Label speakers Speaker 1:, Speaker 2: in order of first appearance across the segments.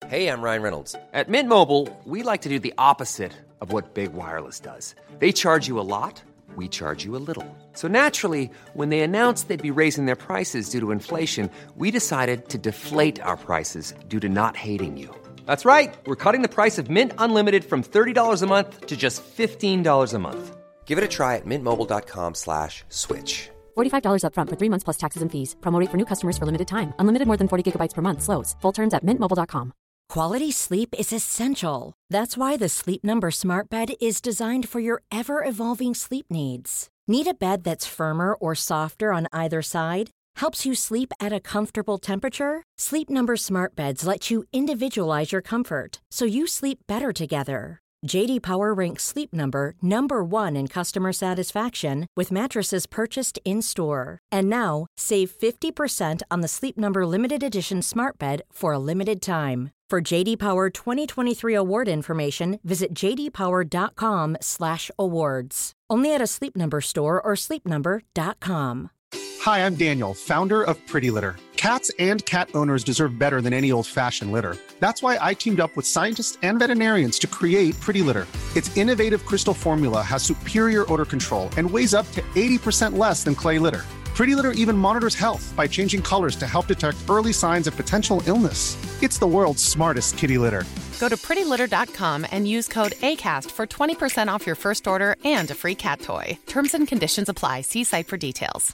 Speaker 1: Hey, I'm Ryan Reynolds. At Mint Mobile, we like to do the opposite of what Big Wireless does. They charge you a lot, we charge you a little. So naturally, when they announced they'd be raising their prices due to inflation, we decided to deflate our prices due to not hating you. That's right. We're cutting the price of Mint Unlimited from $30 a month to just $15 a month. Give it a try at mintmobile.com/switch.
Speaker 2: $45 up front for 3 months plus taxes and fees. Promo rate for new customers for limited time. Unlimited more than 40 gigabytes per month. Slows full terms at mintmobile.com.
Speaker 3: Quality sleep is essential. That's why the Sleep Number Smart Bed is designed for your ever-evolving sleep needs. Need a bed that's firmer or softer on either side? Helps you sleep at a comfortable temperature? Sleep Number Smart Beds let you individualize your comfort, so you sleep better together. J.D. Power ranks Sleep Number number 1 in customer satisfaction with mattresses purchased in-store. And now, save 50% on the Sleep Number Limited Edition Smart Bed for a limited time. For J.D. Power 2023 award information, visit jdpower.com/awards. Only at a Sleep Number store or sleepnumber.com.
Speaker 4: Hi, I'm Daniel, founder of Pretty Litter. Cats and cat owners deserve better than any old-fashioned litter. That's why I teamed up with scientists and veterinarians to create Pretty Litter. Its innovative crystal formula has superior odor control and weighs up to 80% less than clay litter. Pretty Litter even monitors health by changing colors to help detect early signs of potential illness. It's the world's smartest kitty litter.
Speaker 5: Go to prettylitter.com and use code ACAST for 20% off your first order and a free cat toy. Terms and conditions apply. See site for details.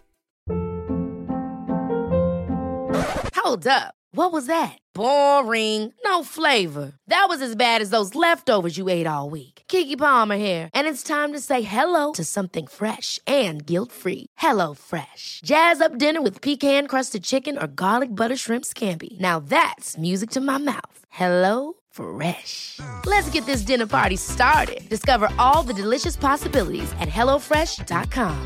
Speaker 6: Hold up. What was that? Boring. No flavor. That was as bad as those leftovers you ate all week. Keke Palmer here, and it's time to say hello to something fresh and guilt-free. Hello Fresh. Jazz up dinner with pecan-crusted chicken or garlic butter shrimp scampi. Now that's music to my mouth. Hello Fresh. Let's get this dinner party started. Discover all the delicious possibilities at hellofresh.com.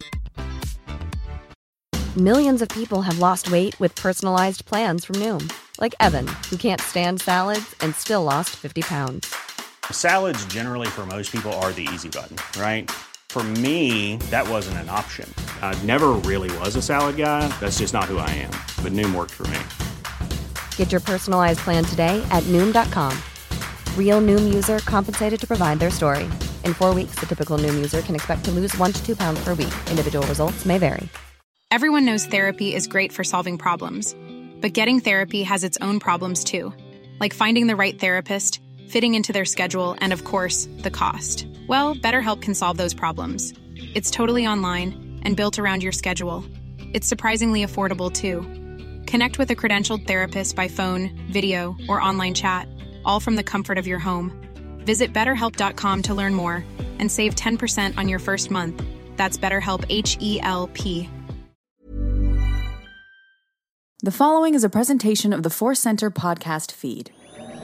Speaker 2: Millions of people have lost weight with personalized plans from Noom. Like Evan, who can't stand salads and still lost 50 pounds.
Speaker 7: Salads generally for most people are the easy button, right? For me, that wasn't an option. I never really was a salad guy. That's just not who I am. But Noom worked for me.
Speaker 2: Get your personalized plan today at Noom.com. Real Noom user compensated to provide their story. In 4 weeks, the typical Noom user can expect to lose 1 to 2 pounds per week. Individual results may vary.
Speaker 8: Everyone knows therapy is great for solving problems. But getting therapy has its own problems too. Like finding the right therapist, fitting into their schedule, and of course, the cost. Well, BetterHelp can solve those problems. It's totally online and built around your schedule. It's surprisingly affordable too. Connect with a credentialed therapist by phone, video, or online chat, all from the comfort of your home. Visit BetterHelp.com to learn more and save 10% on your first month. That's BetterHelp, H-E-L-P.
Speaker 9: The following is a presentation of the Force Center podcast feed.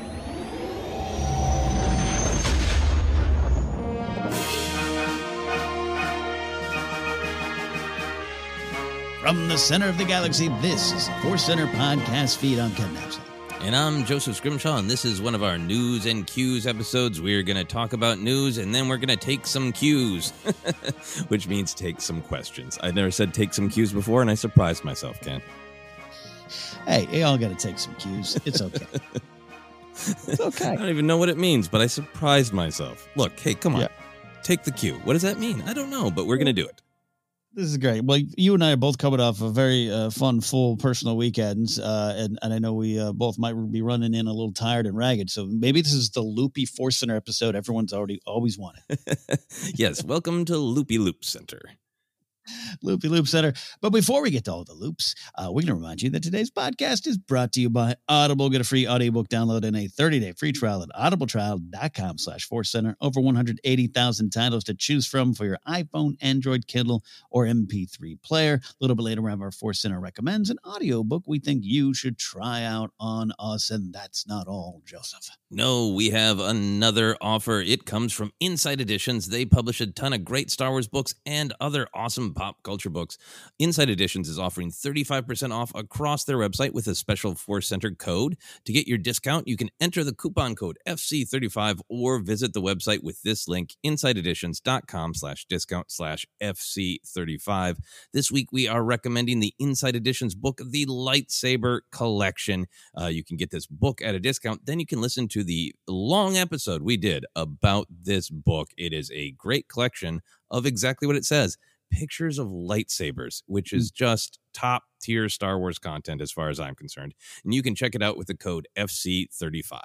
Speaker 10: From the center of the galaxy, this is the Force Center podcast feed. I'm Ken Napzok.
Speaker 11: And I'm Joseph Scrimshaw, and this is one of our News and Cues episodes. We're going to talk about news, and then we're going to take some cues, which means take some questions. I've never said take some cues before, and I surprised myself, Ken.
Speaker 10: Hey, you all got to take some cues. It's okay. It's okay.
Speaker 11: I don't even know what it means, but I surprised myself. Look, hey, come on.
Speaker 10: Yeah.
Speaker 11: Take the cue. What does that mean? I don't know, but we're going to do it.
Speaker 10: This is great. Well, you and I are both coming off a very fun, full personal weekends, and I know we both might be running in a little tired and ragged, so maybe this is the loopy Force Center episode everyone's always wanted.
Speaker 11: Yes, welcome to Loopy Loop Center.
Speaker 10: Loopy Loop Center. But before we get to all the loops, we're going to remind you that today's podcast is brought to you by Audible. Get a free audiobook download and a 30-day free trial at audibletrial.com/Force Center. Over 180,000 titles to choose from for your iPhone, Android, Kindle, or MP3 player. A little bit later, we have our Force Center recommends an audiobook we think you should try out on us. And that's not all, Joseph.
Speaker 11: No, we have another offer. It comes from Insight Editions. They publish a ton of great Star Wars books and other awesome pop culture books. Inside Editions is offering 35% off across their website with a special Force Center code. To get your discount, you can enter the coupon code FC35 or visit the website with this link, insideeditions.com/discount/FC35. This week, we are recommending the Inside Editions book, The Lightsaber Collection. You can get this book at a discount. Then you can listen to the long episode we did about this book. It is a great collection of exactly what it says, pictures of lightsabers, which is just top tier Star Wars content as far as I'm concerned. And you can check it out with the code FC35.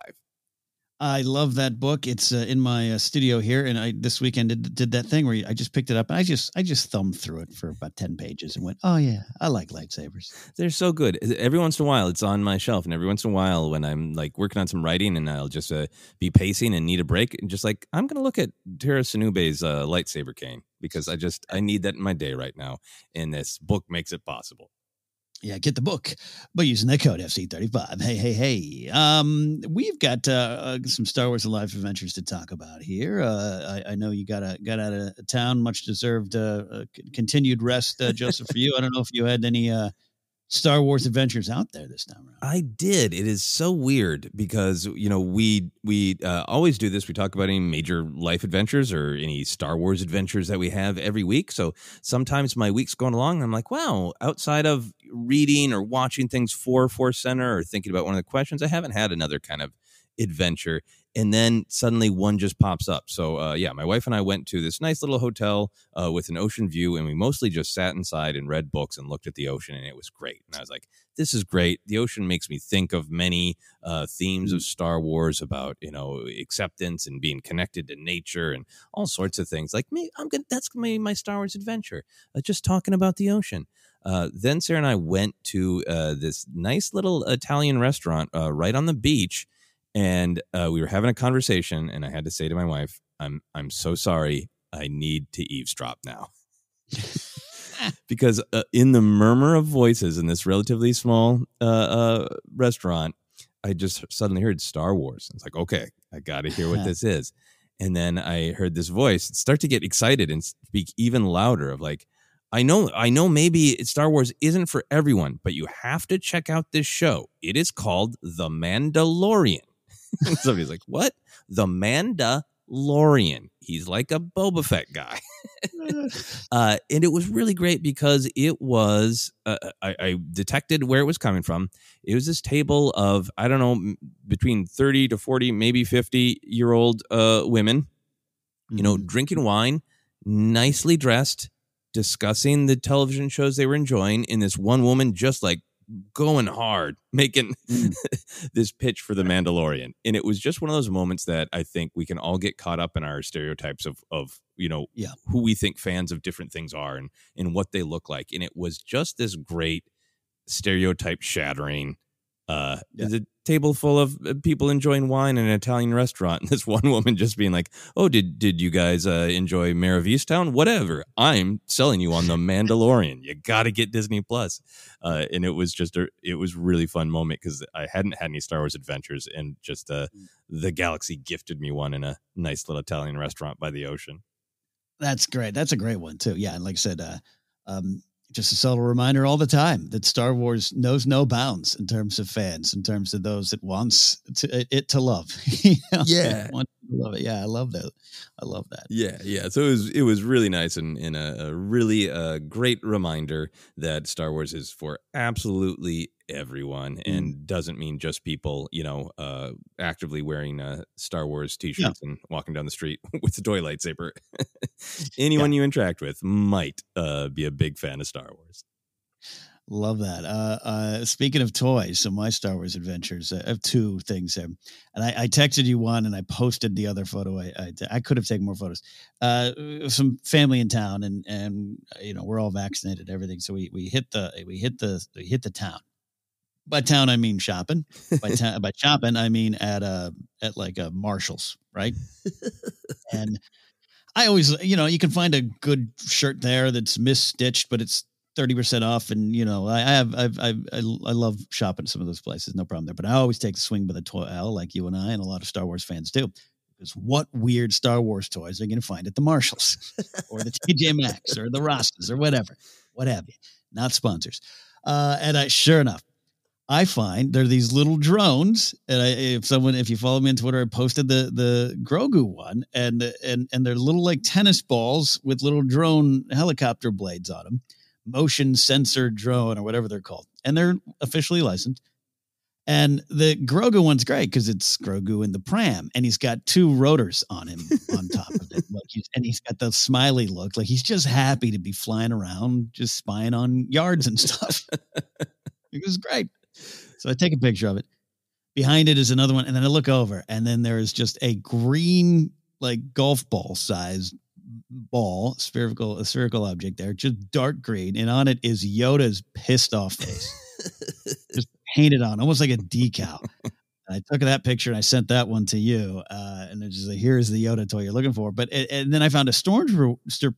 Speaker 10: I love that book. It's in my studio here, and I this weekend did that thing where I just picked it up and I just thumbed through it for about 10 pages and went, oh yeah, I like lightsabers.
Speaker 11: They're so good. Every once in a while, it's on my shelf, and every once in a while, when I'm like working on some writing and I'll just be pacing and need a break, and just like I'm gonna look at Tara Sanube's lightsaber cane because I need that in my day right now, and this book makes it possible.
Speaker 10: Yeah, get the book by using that code FC35. Hey. We've got some Star Wars Alive adventures to talk about here. I know you got out of town, much deserved continued rest, Joseph, for you. I don't know if you had any Star Wars adventures out there this time around.
Speaker 11: I did. It is so weird because, we always do this. We talk about any major life adventures or any Star Wars adventures that we have every week. So sometimes my week's going along and I'm like, wow, outside of reading or watching things for Force Center or thinking about one of the questions, I haven't had another kind of adventure. And then suddenly one just pops up. So, my wife and I went to this nice little hotel with an ocean view, and we mostly just sat inside and read books and looked at the ocean, and it was great. And I was like, this is great. The ocean makes me think of many themes of Star Wars about, acceptance and being connected to nature and all sorts of things. Like, that's going to be my Star Wars adventure, just talking about the ocean. Then Sarah and I went to this nice little Italian restaurant right on the beach. And we were having a conversation, and I had to say to my wife, I'm so sorry. I need to eavesdrop now. Because in the murmur of voices in this relatively small restaurant, I just suddenly heard Star Wars. I was like, okay, I got to hear what this is. And then I heard this voice start to get excited and speak even louder of like, I know maybe Star Wars isn't for everyone, but you have to check out this show. It is called The Mandalorian. Somebody's like, what? The Mandalorian. He's like a Boba Fett guy. And it was really great because it was, I detected where it was coming from. It was this table of, I don't know, between 30 to 40, maybe 50-year-old women, drinking wine, nicely dressed, discussing the television shows they were enjoying, and this one woman just like going hard, making this pitch for The Mandalorian. And it was just one of those moments that I think we can all get caught up in our stereotypes of who we think fans of different things are and what they look like. And it was just this great stereotype shattering. The table full of people enjoying wine in an Italian restaurant, and this one woman just being like, oh, did you guys enjoy Mare of Easttown? Whatever. I'm selling you on The Mandalorian. You got to get Disney Plus. And it was just it was really fun moment because I hadn't had any Star Wars adventures, and just the galaxy gifted me one in a nice little Italian restaurant by the ocean.
Speaker 10: That's great. That's a great one too. Yeah. And like I said, just a subtle reminder all the time that Star Wars knows no bounds in terms of fans, in terms of those that wants it to love.
Speaker 11: Yeah.
Speaker 10: Want to love it. Yeah. I love that.
Speaker 11: Yeah. So it was really nice and a really great reminder that Star Wars is for absolutely everyone and doesn't mean just people, actively wearing Star Wars t-shirts and walking down the street with a toy lightsaber. Anyone you interact with might be a big fan of Star Wars.
Speaker 10: Love that. Speaking of toys, so my Star Wars adventures, I have two things there. And I texted you one and I posted the other photo. I could have taken more photos. Some family in town and we're all vaccinated, everything. So we hit the town. By town, I mean shopping. By shopping, I mean at like a Marshall's, right? And I always, you can find a good shirt there that's misstitched, but it's 30% off. And, I love shopping at some of those places. No problem there. But I always take the swing by the toy aisle like you and I and a lot of Star Wars fans do. Because what weird Star Wars toys are you going to find at the Marshalls or the TJ Maxx or the Ross's or whatever, what have you? Not sponsors. Sure enough, I find there are these little drones, and if you follow me on Twitter, I posted the Grogu one, and they're little like tennis balls with little drone helicopter blades on them, motion sensor drone or whatever they're called, and they're officially licensed. And the Grogu one's great because it's Grogu in the pram, and he's got two rotors on him on top of it, and he's got the smiley look, like he's just happy to be flying around, just spying on yards and stuff. It was great. So I take a picture of it. Behind it is another one, and then I look over, and then there is just a green, like golf ball sized ball, spherical object there, just dark green, and on it is Yoda's pissed off face, just painted on, almost like a decal. And I took that picture and I sent that one to you, and it's just like, here's the Yoda toy you're looking for. And then I found a Stormtrooper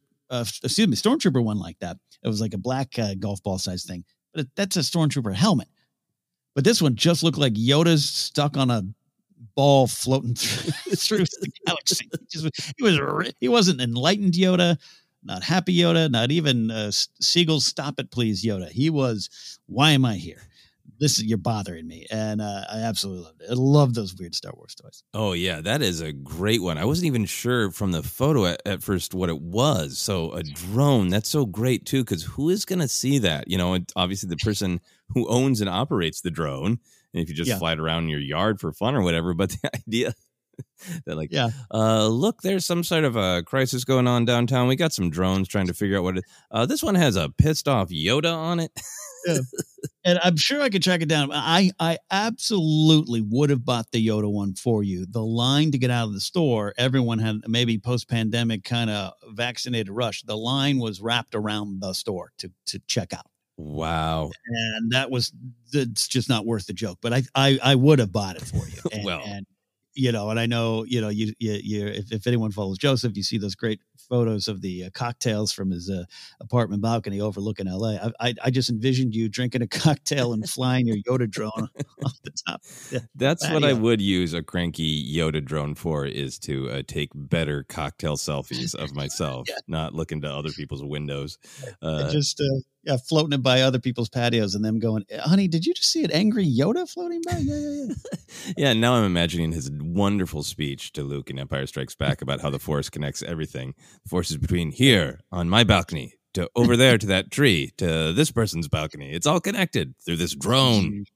Speaker 10: one like that. It was like a black golf ball size thing, but that's a Stormtrooper helmet. But this one just looked like Yoda's stuck on a ball floating through the galaxy. He wasn't enlightened Yoda, not happy Yoda, not even Siegel's stop it please Yoda. He was, why am I here? You're bothering me. And I absolutely loved it. I love those weird Star Wars toys.
Speaker 11: Oh, yeah. That is a great one. I wasn't even sure from the photo at first what it was. So a drone, that's so great, too, because who is going to see that? You know, obviously the person who owns and operates the drone. And if you just fly it around in your yard for fun or whatever. But the idea that look, there's some sort of a crisis going on downtown. We got some drones trying to figure out what it is. This one has a pissed off Yoda on it.
Speaker 10: Yeah. And I'm sure I could track it down. I absolutely would have bought the Yoda one for you. The line to get out of the store, everyone had maybe post-pandemic kind of vaccinated rush. The line was wrapped around the store to check out.
Speaker 11: Wow.
Speaker 10: And it's just not worth the joke. But I would have bought it for you. And you know, and I know, you know, you if anyone follows Joseph, you see those great photos of the cocktails from his apartment balcony overlooking LA. I just envisioned you drinking a cocktail and flying your Yoda drone off the top.
Speaker 11: That's what I would use a cranky Yoda drone for, is to take better cocktail selfies of myself, not look into other people's windows.
Speaker 10: Floating it by other people's patios and them going, honey, did you just see an angry Yoda floating by? Yeah.
Speaker 11: Yeah, now I'm imagining his wonderful speech to Luke in Empire Strikes Back about how the Force connects everything. The Force is between here on my balcony to over there to that tree to this person's balcony. It's all connected through this drone.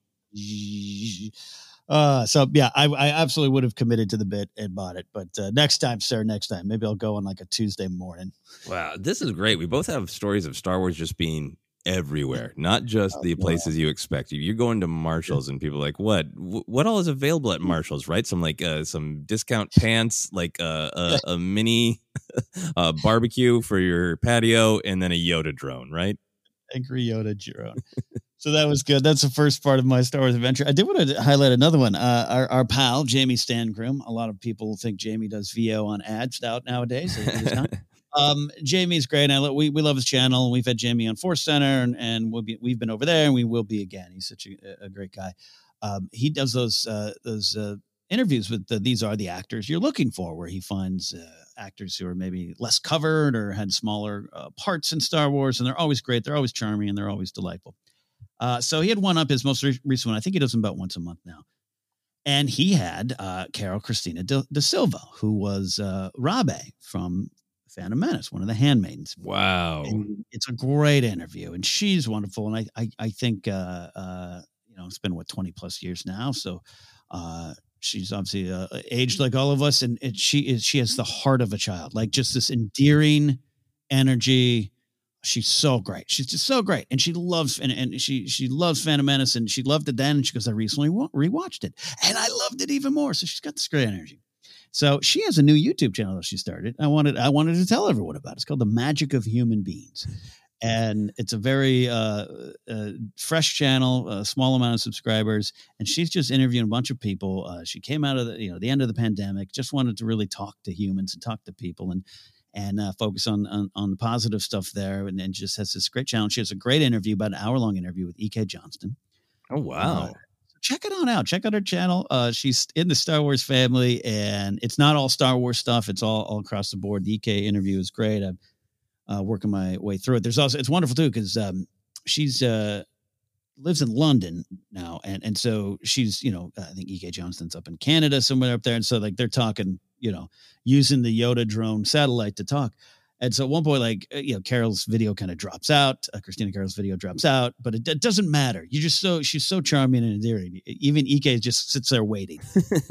Speaker 10: I absolutely would have committed to the bit and bought it. But next time, sir, maybe I'll go on like a Tuesday morning.
Speaker 11: Wow, this is great. We both have stories of Star Wars just being everywhere, not just the places you expect. You're going to Marshall's and people are like, what all is available at Marshall's, right? Some discount pants, like a mini barbecue for your patio, and then a Yoda drone, right?
Speaker 10: Angry Yoda drone. So that was good. That's the first part of my Star Wars adventure. I did want to highlight another one. Our pal, Jamie Stankrum. A lot of people think Jamie does VO on ads out nowadays. It is not. Jamie's great. We love his channel. We've had Jamie on Force Center, and we've been over there, and we will be again. He's such a great guy. He does those interviews with these are the actors you're looking for, where he finds actors who are maybe less covered or had smaller parts in Star Wars, and they're always great. They're always charming, and they're always delightful. So he had one up, his most recent one. I think he does them about once a month now. And he had Carol Christina de Silva, who was Rabe from Phantom Menace, one of the handmaidens.
Speaker 11: Wow.
Speaker 10: And it's a great interview, and she's wonderful. And I think, it's been 20 plus years now. So she's obviously aged like all of us. And she has the heart of a child, like just this endearing energy. She's so great. She's just so great. And she loves, and she loves Phantom Menace, and she loved it then. And she goes, I recently rewatched it and I loved it even more. So she's got this great energy. So she has a new YouTube channel that she started. I wanted to tell everyone about it. It's called The Magic of Human Beings. And it's a very fresh channel, a small amount of subscribers. And she's just interviewing a bunch of people. She came out of the end of the pandemic, just wanted to really talk to humans and talk to people and focus on the positive stuff there. And just has this great channel. She has a great interview, about an hour-long interview with E.K. Johnston.
Speaker 11: Oh, wow.
Speaker 10: check it on out. Check out her channel. She's in the Star Wars family, and it's not all Star Wars stuff. It's all across the board. The EK interview is great. I'm working my way through it. There's also, it's wonderful too, because she's lives in London now, and so she's, I think EK Johnston's up in Canada, somewhere up there, and so like they're talking, using the Yoda drone satellite to talk. And so at one point, like, Carol's video kind of drops out. Christina Carol's video drops out, but it doesn't matter. She's so charming and endearing. Even EK just sits there waiting.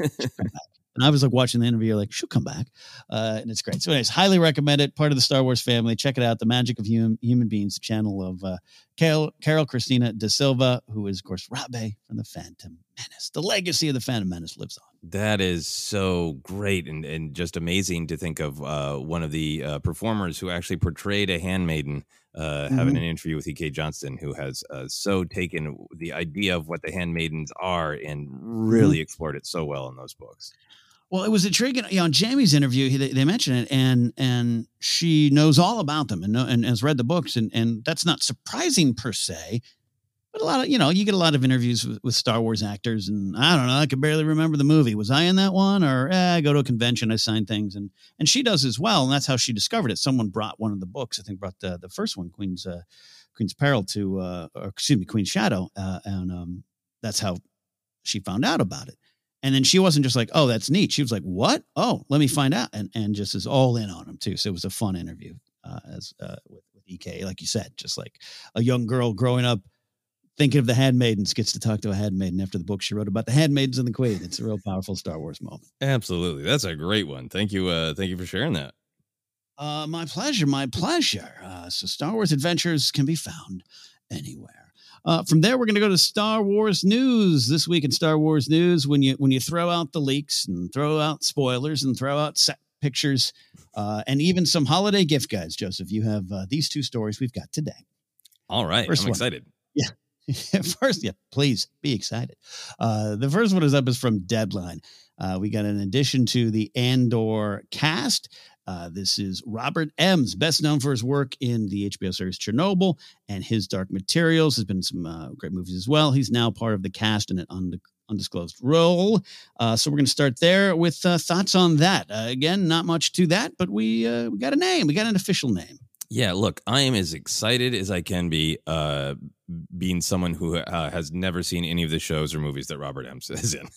Speaker 10: And I was like watching the interview, like, she'll come back. And it's great. So anyways, highly recommend it. Part of the Star Wars family. Check it out. The Magic of Human Beings, the channel of Carol Christina Da Silva, who is, of course, Rabe from The Phantom Menace. The legacy of The Phantom Menace lives on.
Speaker 11: That is so great and just amazing to think of one of the performers who actually portrayed a handmaiden having an interview with E.K. Johnston, who has so taken the idea of what the handmaidens are and really explored it so well in those books.
Speaker 10: Well, it was intriguing. On Jamie's interview, they mentioned it, and she knows all about them and has read the books, and that's not surprising per se. But a lot of, you get a lot of interviews with Star Wars actors, and I don't know, I could barely remember the movie. Was I in that one? Or I go to a convention, I sign things, and she does as well, and that's how she discovered it. Someone brought one of the books, I think brought the first one, Queen's Peril Queen's Shadow, and that's how she found out about it. And then she wasn't just like, oh, that's neat. She was like, what? Oh, let me find out. And just is all in on him too. So it was a fun interview with EK, like you said, just like a young girl growing up thinking of the handmaidens gets to talk to a handmaiden after the book she wrote about the handmaidens and the Queen. It's a real powerful Star Wars moment.
Speaker 11: Absolutely. That's a great one. Thank you. Thank you for sharing that.
Speaker 10: My pleasure. My pleasure. So Star Wars Adventures can be found anywhere. From there, we're going to go to Star Wars news. This week in Star Wars news, when you throw out the leaks and throw out spoilers and throw out set pictures and even some holiday gift guides, Joseph, you have these two stories we've got today.
Speaker 11: All right. I'm excited.
Speaker 10: Yeah. First, please be excited. The first one is from Deadline. We got an addition to the Andor cast. This is Robert Emms, best known for his work in the HBO series Chernobyl and his Dark Materials. Has been some great movies as well. He's now part of the cast in an undisclosed role. So we're going to start there with thoughts on that. Again, not much to that, but we got a name. We got an official name.
Speaker 11: Yeah, look, I am as excited as I can be, being someone who has never seen any of the shows or movies that Robert Emms is in.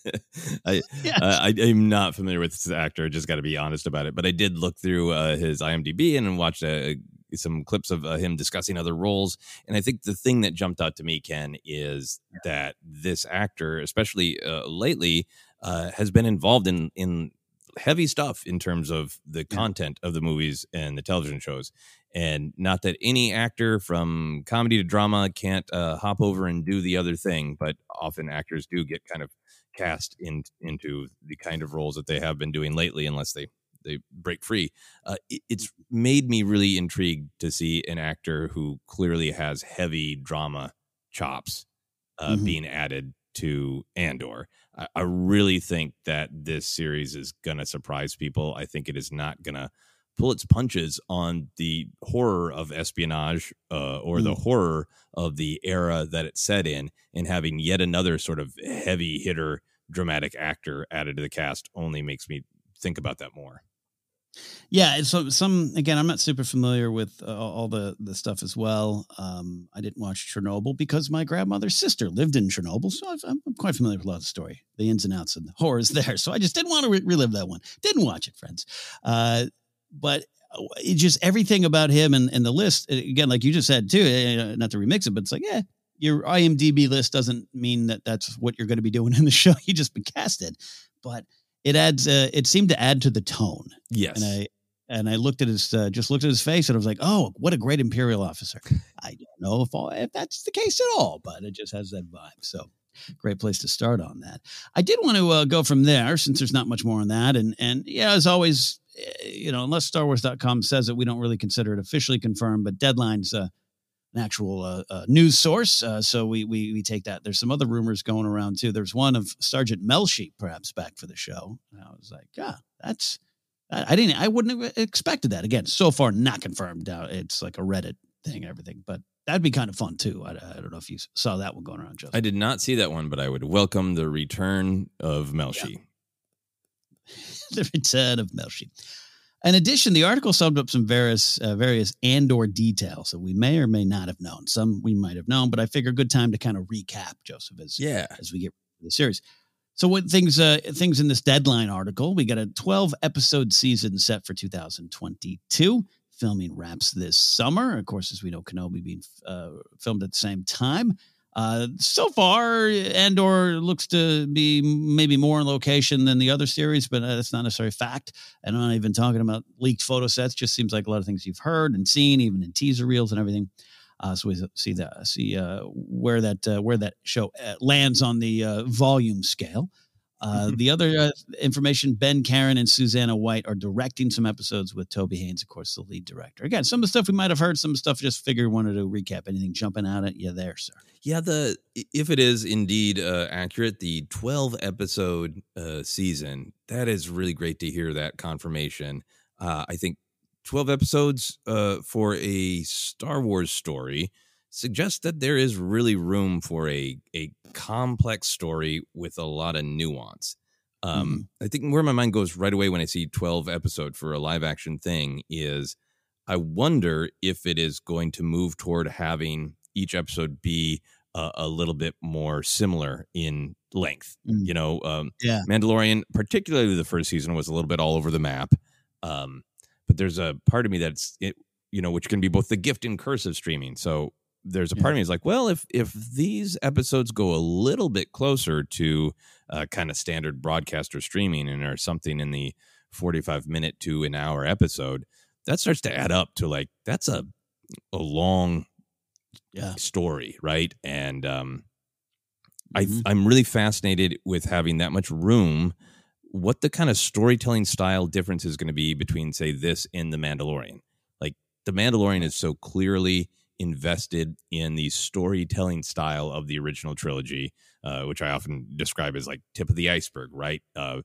Speaker 11: I'm not familiar with this actor. Just got to be honest about it. But I did look through his IMDb and watched some clips of him discussing other roles. And I think the thing that jumped out to me, Ken, is that this actor, especially lately, has been involved in heavy stuff in terms of the content of the movies and the television shows. And not that any actor from comedy to drama can't hop over and do the other thing, but often actors do get kind of cast into the kind of roles that they have been doing lately, unless they break free. It's made me really intrigued to see an actor who clearly has heavy drama chops being added to Andor. I really think that this series is going to surprise people. I think it is not going to pull its punches on the horror of espionage or the horror of the era that it's set in, and having yet another sort of heavy hitter dramatic actor added to the cast only makes me think about that more.
Speaker 10: Yeah, so again, I'm not super familiar with all the stuff as well. I didn't watch Chernobyl because my grandmother's sister lived in Chernobyl, so I'm quite familiar with a lot of the story, the ins and outs and the horrors there. So I just didn't want to relive that one. Didn't watch it, friends. But it just everything about him and the list, again, like you just said too, not to remix it, but it's like, your IMDb list doesn't mean that that's what you're going to be doing in the show. You just been casted, but it adds. It seemed to add to the tone.
Speaker 11: Yes,
Speaker 10: and I looked at his face, and I was like, oh, what a great Imperial officer. I don't know if that's the case at all, but it just has that vibe. So great place to start on that. I did want to go from there, since there's not much more on that, and yeah, as always, unless StarWars.com says it, we don't really consider it officially confirmed, but Deadline's an actual news source, so we take that. There's some other rumors going around too. There's one of Sergeant Melshi perhaps back for the show. And I was like, I wouldn't have expected that. Again, so far not confirmed. It's like a Reddit thing and everything, but That'd be kind of fun too. I don't know if you saw that one going around, Justin.
Speaker 11: I did not see that one, but I would welcome the return of Melshi.
Speaker 10: Yeah. The return of Melshi. In addition, the article summed up some various Andor details that we may or may not have known. Some we might have known, but I figure good time to kind of recap, Joseph, as we get to the series. So what things in this Deadline article, we got a 12-episode season set for 2022. Filming wraps this summer. Of course, as we know, Kenobi being filmed at the same time. So far, Andor looks to be maybe more in location than the other series, but that's not necessarily a fact. And I'm not even talking about leaked photo sets. Just seems like a lot of things you've heard and seen, even in teaser reels and everything. So we see where that show lands on the volume scale. The other information, Ben Karen and Susanna White are directing some episodes with Toby Haynes, of course, the lead director. Again, some of the stuff we might have heard, some stuff just wanted to recap. Anything jumping out at you there, sir?
Speaker 11: Yeah, if it is indeed accurate, the 12-episode season, that is really great to hear that confirmation. I think 12 episodes for a Star Wars story suggests that there is really room for a complex story with a lot of nuance. I think where my mind goes right away when I see 12 episode for a live action thing is I wonder if it is going to move toward having each episode be a little bit more similar in length. Mandalorian, particularly the first season, was a little bit all over the map. But there's a part of me which can be both the gift and curse of streaming. So there's a part of me is like, well, if these episodes go a little bit closer to kind of standard broadcaster streaming and are something in the 45-minute to an hour episode, that starts to add up to like, that's a long story, right? And I'm really fascinated with having that much room, what the kind of storytelling style difference is going to be between, say, this and The Mandalorian. Like, The Mandalorian is so clearly invested in the storytelling style of the original trilogy, which I often describe as like tip of the iceberg, right?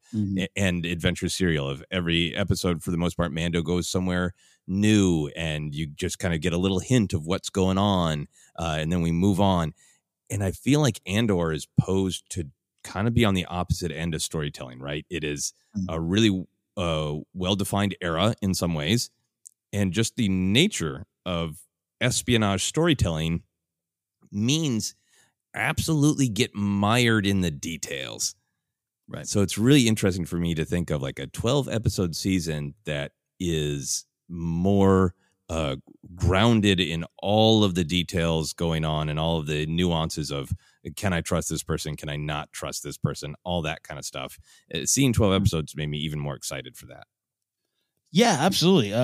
Speaker 11: And adventure serial of every episode, for the most part, Mando goes somewhere new and you just kind of get a little hint of what's going on. And then we move on. And I feel like Andor is posed to kind of be on the opposite end of storytelling, right? It is a really well-defined era in some ways. And just the nature of espionage storytelling means absolutely get mired in the details.
Speaker 10: Right.
Speaker 11: So it's really interesting for me to think of like a 12-episode season that is more grounded in all of the details going on and all of the nuances of, can I trust this person? Can I not trust this person? All that kind of stuff. Seeing 12 episodes made me even more excited for that.
Speaker 10: Yeah, absolutely.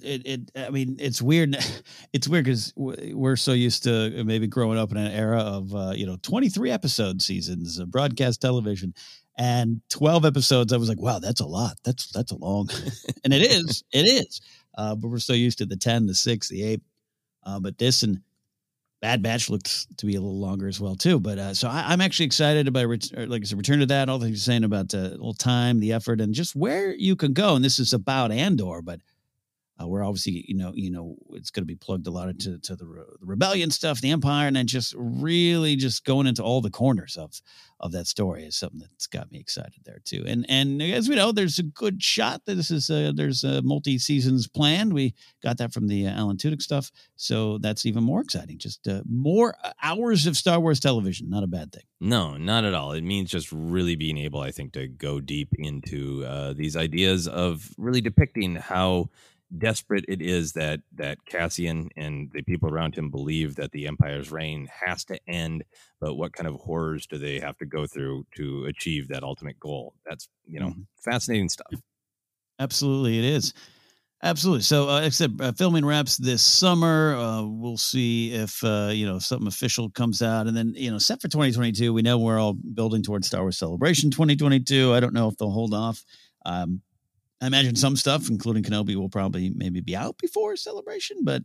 Speaker 10: I mean, it's weird. It's weird because we're so used to maybe growing up in an era of, 23 episode seasons of broadcast television and 12 episodes. I was like, wow, that's a lot. That's a long, and it is. But we're so used to the 10, the 6, the 8. But this and Bad Batch looks to be a little longer as well too. But so I'm actually excited about, like I said, return to that. All the things you're saying about a little time, the effort, and just where you can go. And this is about Andor, but we're obviously, it's going to be plugged a lot into the rebellion stuff, the Empire, and then just really just going into all the corners of that story is something that's got me excited there too. And as we know, there's a good shot that this is there's multi-seasons planned. We got that from the Alan Tudyk stuff, so that's even more exciting. Just more hours of Star Wars television, not a bad thing.
Speaker 11: No, not at all. It means just really being able, I think, to go deep into these ideas of really depicting how desperate it is that Cassian and the people around him believe that the Empire's reign has to end, but what kind of horrors do they have to go through to achieve that ultimate goal? That's, fascinating stuff.
Speaker 10: Absolutely, it is. Absolutely. So, except filming wraps this summer. We'll see if something official comes out, and then set for 2022. We know we're all building towards Star Wars Celebration 2022. I don't know if they'll hold off. I imagine some stuff, including Kenobi, will probably maybe be out before Celebration, but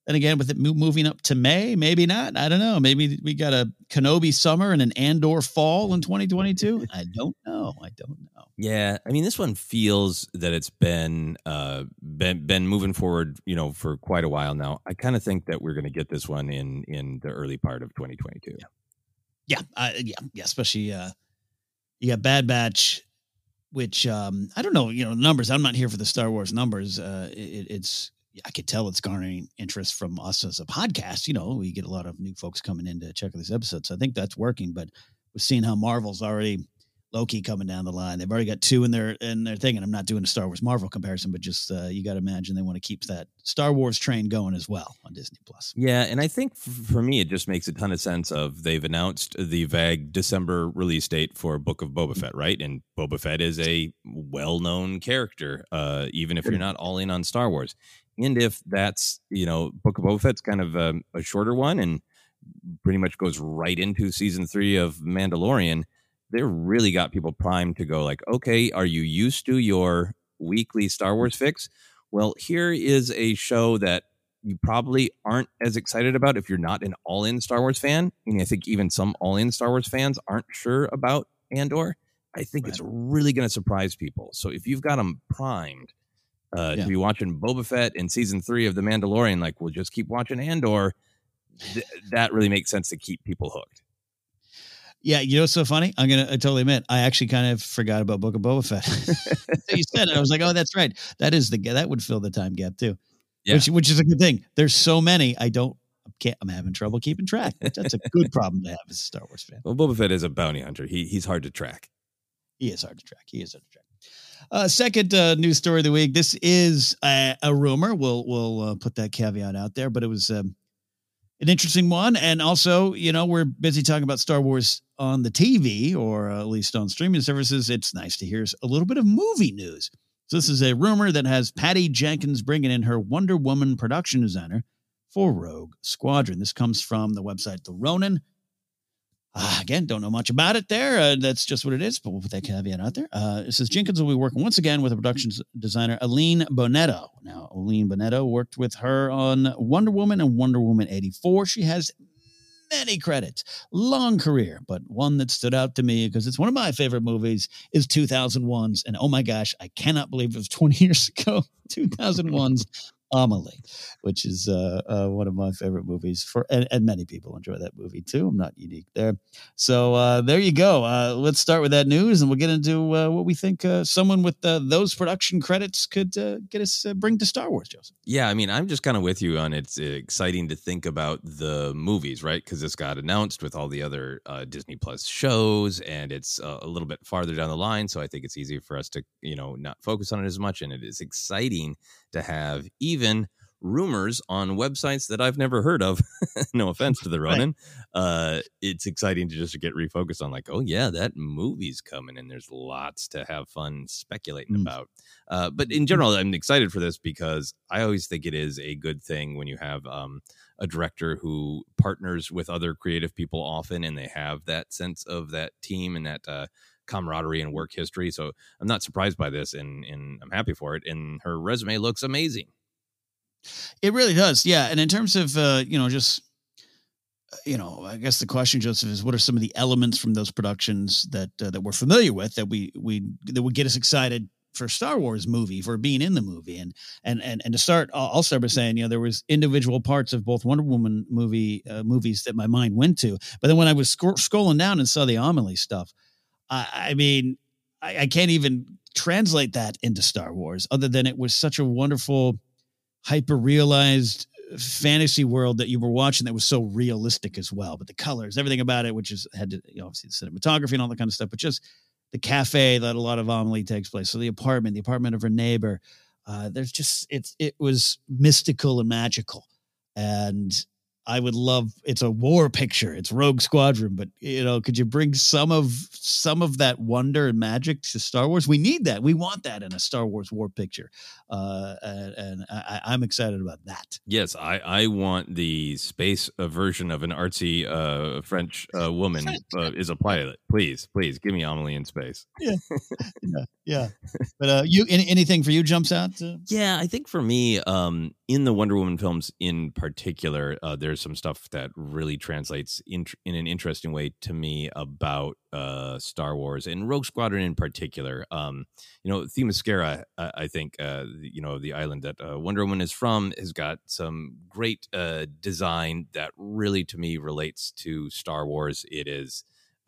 Speaker 10: Then again, with it moving up to May, maybe not. I don't know. Maybe we got a Kenobi summer and an Andor fall in 2022. I don't know.
Speaker 11: Yeah, I mean, this one feels that it's been moving forward, for quite a while now. I kind of think that we're going to get this one in the early part of 2022.
Speaker 10: Yeah. Especially you got Bad Batch, which I don't know. Numbers. I'm not here for the Star Wars numbers. It's. I could tell it's garnering interest from us as a podcast. We get a lot of new folks coming in to check out this episode. So I think that's working, but we're seeing how Marvel's already low-key coming down the line. They've already got 2 in their thing, and I'm not doing a Star Wars Marvel comparison, but just you got to imagine they want to keep that Star Wars train going as well on Disney Plus.
Speaker 11: Yeah, and I think for me, it just makes a ton of sense they've announced the vague December release date for Book of Boba Fett, right? And Boba Fett is a well-known character, even if you're not all in on Star Wars. And if that's, Book of Boba Fett's kind of a shorter one and pretty much goes right into season 3 of Mandalorian, they really got people primed to go like, okay, are you used to your weekly Star Wars fix? Well, here is a show that you probably aren't as excited about if you're not an all-in Star Wars fan. And I think even some all-in Star Wars fans aren't sure about Andor. I think it's really going to surprise people. So if you've got them primed, to be watching Boba Fett in season 3 of The Mandalorian, like we'll just keep watching Andor, that really makes sense to keep people hooked.
Speaker 10: Yeah, what's so funny? I totally admit, I actually kind of forgot about Book of Boba Fett. You said it, I was like, oh, that's right. That would fill the time gap too. Yeah. Which is a good thing. There's so many, I'm having trouble keeping track. That's a good problem to have as a Star Wars fan.
Speaker 11: Well, Boba Fett is a bounty hunter. He's hard to track.
Speaker 10: He is hard to track. Second news story of the week. This is a rumor. We'll put that caveat out there, but it was an interesting one. And also, we're busy talking about Star Wars on the TV or at least on streaming services. It's nice to hear a little bit of movie news. So this is a rumor that has Patty Jenkins bringing in her Wonder Woman production designer for Rogue Squadron. This comes from the website The Ronin. Again, don't know much about it there. That's just what it is, but we'll put that caveat out there. It says Jenkins will be working once again with a production designer, Aline Bonetto. Now, Aline Bonetto worked with her on Wonder Woman and Wonder Woman 84. She has many credits, long career, but one that stood out to me because it's one of my favorite movies is 2001's. And oh my gosh, I cannot believe it was 20 years ago, 2001's Amelie, which is one of my favorite movies and many people enjoy that movie too. I'm not unique there. So there you go. Let's start with that news and we'll get into what we think someone with those production credits could get us bring to Star Wars, Joseph.
Speaker 11: Yeah, I mean, I'm just kind of with you on it's exciting to think about the movies, right? Because this got announced with all the other Disney Plus shows and it's a little bit farther down the line. So I think it's easy for us to, not focus on it as much. And it is exciting to have even rumors on websites that I've never heard of. No offense to the Ronin. Right. It's exciting to just get refocused on like, oh yeah, that movie's coming and there's lots to have fun speculating about. But in general, I'm excited for this because I always think it is a good thing when you have a director who partners with other creative people often and they have that sense of that team and that camaraderie and work history. So I'm not surprised by this and I'm happy for it. And her resume looks amazing.
Speaker 10: It really does. Yeah. And in terms of, I guess the question, Joseph, is what are some of the elements from those productions that we're familiar with that that would get us excited for Star Wars movie, for being in the movie. And to start, I'll start by saying, there was individual parts of both Wonder Woman movies that my mind went to. But then when I was scrolling down and saw the Amelie stuff, I mean, I can't even translate that into Star Wars other than it was such a wonderful, hyper-realized fantasy world that you were watching that was so realistic as well. But the colors, everything about it, which had to, obviously the cinematography and all that kind of stuff, but just the cafe that a lot of Amelie takes place. So the apartment of her neighbor, there's just, it was mystical and magical. And I would love, it's a war picture. It's Rogue Squadron, but could you bring some of that wonder and magic to Star Wars? We need that. We want that in a Star Wars war picture. And I'm excited about that.
Speaker 11: Yes. I want the space version of an artsy French woman is a pilot. Please give me Amelie in space.
Speaker 10: Yeah. But anything for you jumps out?
Speaker 11: Yeah, I think for me, in the Wonder Woman films in particular, there's some stuff that really translates in an interesting way to me about Star Wars and Rogue Squadron in particular. Themyscira, I think, the island that Wonder Woman is from, has got some great design that really, to me, relates to Star Wars. It is,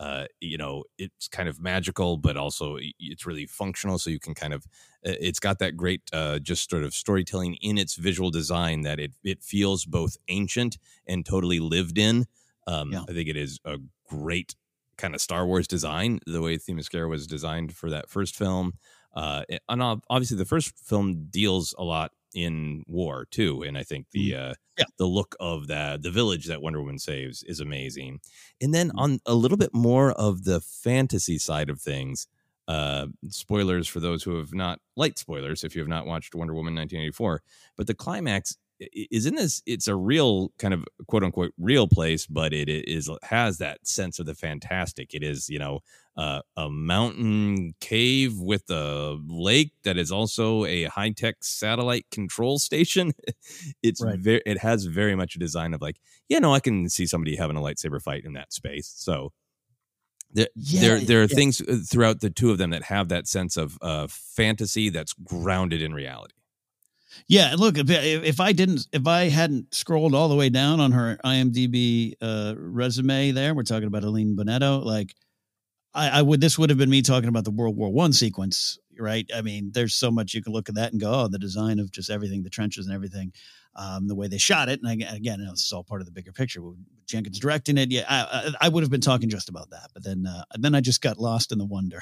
Speaker 11: it's kind of magical, but also it's really functional. So you can kind of, it's got that great just sort of storytelling in its visual design that it feels both ancient and totally lived in. I think it is a great kind of Star Wars design, the way Themyscira was designed for that first film. And obviously the first film deals a lot in war too, and I think the look of the village that Wonder Woman saves is amazing. And then on a little bit more of the fantasy side of things, spoilers for those who have not, light spoilers if you have not watched Wonder Woman 1984, but the climax is in this, it's a real kind of quote unquote real place, but has that sense of the fantastic. It is, a mountain cave with a lake that is also a high-tech satellite control station. It's right. It has very much a design of like, I can see somebody having a lightsaber fight in that space. So there are things throughout the two of them that have that sense of fantasy that's grounded in reality.
Speaker 10: Yeah, look, if I hadn't scrolled all the way down on her IMDb resume there, we're talking about Aline Bonetto, like this would have been me talking about the World War I sequence, right? I mean, there's so much you can look at that and go, the design of just everything, the trenches and everything, the way they shot it. And again, this is all part of the bigger picture. Jenkins directing it. Yeah, I would have been talking just about that, but then I just got lost in the wonder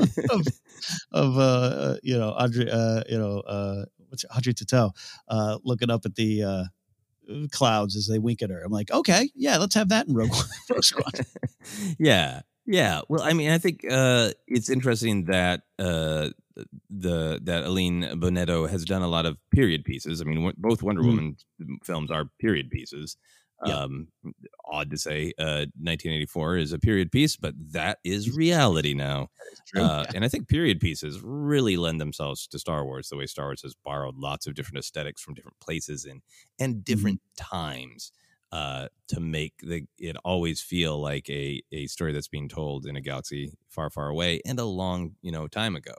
Speaker 10: of Audrey Tautou looking up at the clouds as they wink at her. I'm like, okay, yeah, let's have that in Rogue Squadron.
Speaker 11: Yeah. Well, I mean, I think it's interesting that that Aline Bonetto has done a lot of period pieces. I mean, both Wonder Woman films are period pieces. Yeah. Odd to say 1984 is a period piece, but that is reality now. True. And I think period pieces really lend themselves to Star Wars, the way Star Wars has borrowed lots of different aesthetics from different places and different times to make it always feel like a story that's being told in a galaxy far, far away and a long time ago.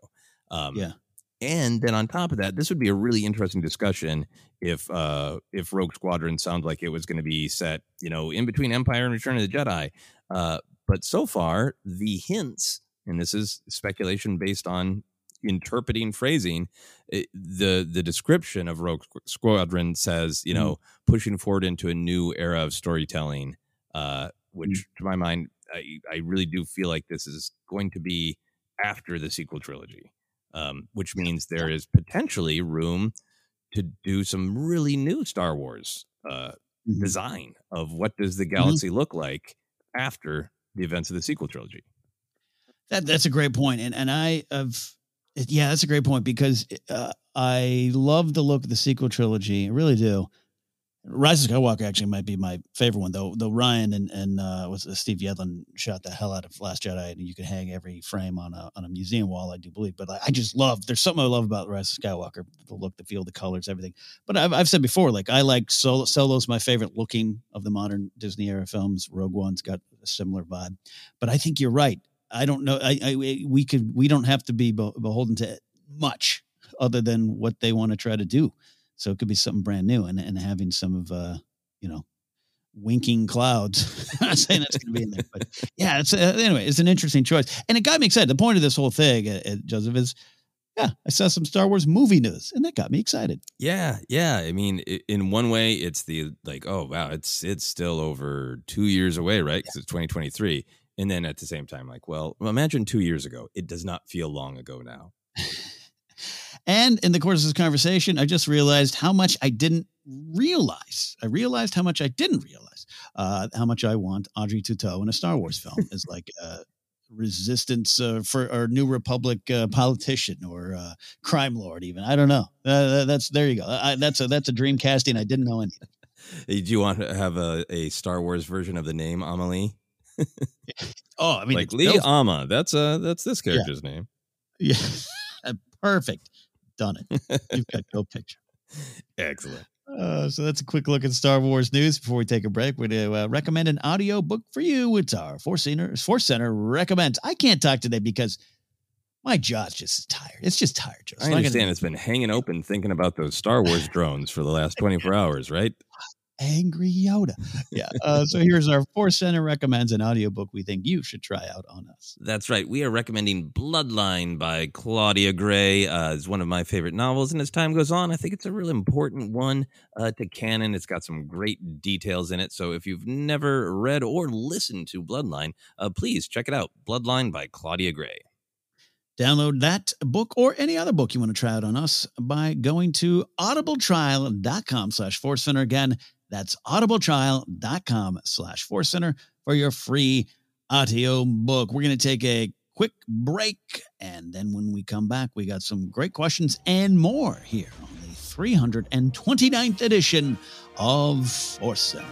Speaker 11: And then on top of that, this would be a really interesting discussion if Rogue Squadron sounds like it was going to be set, in between Empire and Return of the Jedi. But so far, the hints, and this is speculation based on interpreting phrasing, the description of Rogue Squadron says, pushing forward into a new era of storytelling, which to my mind, I really do feel like this is going to be after the sequel trilogy. Which means there is potentially room to do some really new Star Wars design of what does the galaxy look like after the events of the sequel trilogy.
Speaker 10: That's a great point. And that's a great point because I love the look of the sequel trilogy. I really do. Rise of Skywalker actually might be my favorite one, though Ryan and Steve Yedlin shot the hell out of Last Jedi, and you can hang every frame on a museum wall, I do believe. But I just love, there's something I love about Rise of Skywalker, the look, the feel, the colors, everything. But I've said before, like I like Solo's my favorite looking of the modern Disney era films. Rogue One's got a similar vibe, but I think you're right. I don't know. We don't have to be beholden to much other than what they want to try to do. So it could be something brand new and having some of, winking clouds. I'm not saying that's going to be in there, but yeah, anyway, it's an interesting choice. And it got me excited. The point of this whole thing, Joseph, is, I saw some Star Wars movie news and that got me excited.
Speaker 11: Yeah. I mean, in one way it's oh, wow, it's still over 2 years away, right? Because it's 2023. And then at the same time, well, imagine 2 years ago. It does not feel long ago now.
Speaker 10: And in the course of this conversation, I just realized how much I didn't realize. I realized how much I didn't realize, how much I want Audrey Tautou in a Star Wars film as like a resistance for or New Republic politician or crime lord even. I don't know. There you go. That's a dream casting. I didn't know anything.
Speaker 11: Do you want to have a Star Wars version of the name Amelie?
Speaker 10: Oh, I mean,
Speaker 11: like Lee Ama. That's this character's name.
Speaker 10: Yeah, perfect. Done it. You've got go picture.
Speaker 11: Excellent.
Speaker 10: So that's a quick look at Star Wars news. Before we take a break, we're going to recommend an audio book for you. It's our Force Center recommends. I can't talk today because my jaw's just tired. It's just tired, Joe.
Speaker 11: I understand it's been hanging open thinking about those Star Wars drones for the last 24 hours, right?
Speaker 10: Angry Yoda. Yeah. So here's our Force Center recommends an audiobook we think you should try out on us.
Speaker 11: That's right. We are recommending Bloodline by Claudia Gray. It's one of my favorite novels, and as time goes on, I think it's a really important one to canon. It's got some great details in it. So if you've never read or listened to Bloodline, please check it out. Bloodline by Claudia Gray.
Speaker 10: Download that book or any other book you want to try out on us by going to audibletrial.com/Force Center. Again, that's audibletrial.com/Force Center for your free audio book. We're going to take a quick break, and then when we come back, we got some great questions and more here on the 329th edition of Force Center.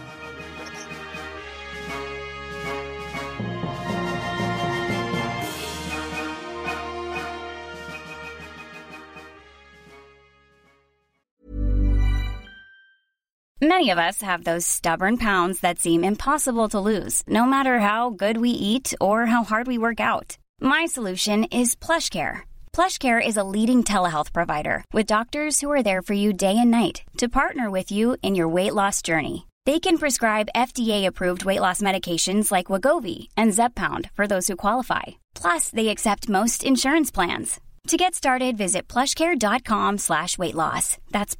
Speaker 12: Many of us have those stubborn pounds that seem impossible to lose, no matter how good we eat or how hard we work out. My solution is PlushCare. PlushCare is a leading telehealth provider with doctors who are there for you day and night to partner with you in your weight loss journey. They can prescribe FDA-approved weight loss medications like Wegovy and Zepbound for those who qualify. Plus, they accept most insurance plans. To get started, visit plushcare.com/weightloss. That's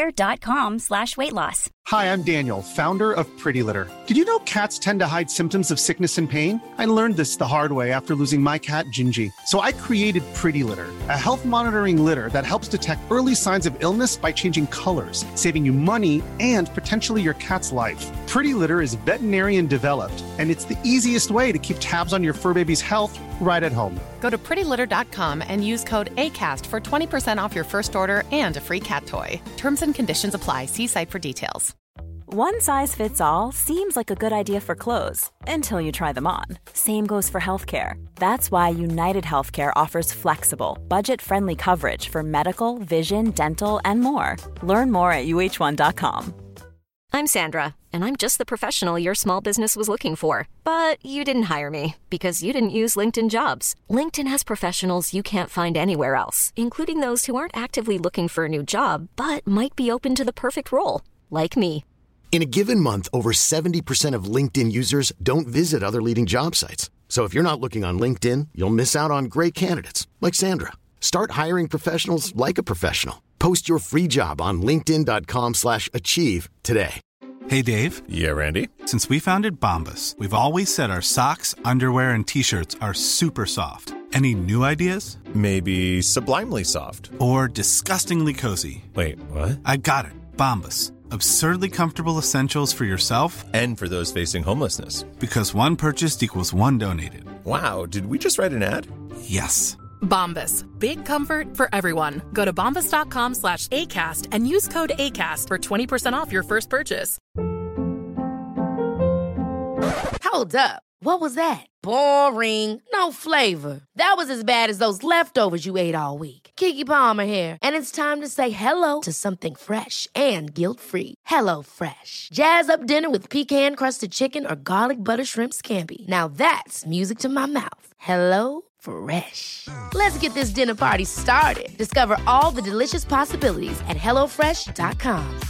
Speaker 12: plushcare.com/weightloss.
Speaker 4: Hi, I'm Daniel, founder of Pretty Litter. Did you know cats tend to hide symptoms of sickness and pain? I learned this the hard way after losing my cat, Gingy. So I created Pretty Litter, a health monitoring litter that helps detect early signs of illness by changing colors, saving you money and potentially your cat's life. Pretty Litter is veterinarian developed, and it's the easiest way to keep tabs on your fur baby's health right at home.
Speaker 5: Go to prettylitter.com and use code ACAST for 20% off your first order and a free cat toy. Terms and conditions apply. See site for details.
Speaker 9: One size fits all seems like a good idea for clothes until you try them on. Same goes for healthcare. That's why United Healthcare offers flexible, budget-friendly coverage for medical, vision, dental, and more. Learn more at uh1.com.
Speaker 2: I'm Sandra, and I'm just the professional your small business was looking for. But you didn't hire me because you didn't use LinkedIn Jobs. LinkedIn has professionals you can't find anywhere else, including those who aren't actively looking for a new job, but might be open to the perfect role, like me.
Speaker 13: In a given month, over 70% of LinkedIn users don't visit other leading job sites. So if you're not looking on LinkedIn, you'll miss out on great candidates like Sandra. Start hiring professionals like a professional. Post your free job on linkedin.com/achieve today.
Speaker 14: Hey, Dave.
Speaker 15: Yeah, Randy.
Speaker 14: Since we founded Bombas, we've always said our socks, underwear, and T-shirts are super soft. Any new ideas?
Speaker 15: Maybe sublimely soft.
Speaker 14: Or disgustingly cozy.
Speaker 15: Wait, what?
Speaker 14: I got it. Bombas. Absurdly comfortable essentials for yourself
Speaker 15: and for those facing homelessness.
Speaker 14: Because one purchased equals one donated.
Speaker 15: Wow, did we just write an ad?
Speaker 14: Yes.
Speaker 5: Bombas. Big comfort for everyone. Go to bombas.com/ACAST and use code ACAST for 20% off your first purchase.
Speaker 6: Hold up. What was that? Boring. No flavor. That was as bad as those leftovers you ate all week. Keke Palmer here, and it's time to say hello to something fresh and guilt-free. HelloFresh. Jazz up dinner with pecan-crusted chicken or garlic butter shrimp scampi. Now that's music to my mouth. HelloFresh. Let's get this dinner party started. Discover all the delicious possibilities at HelloFresh.com.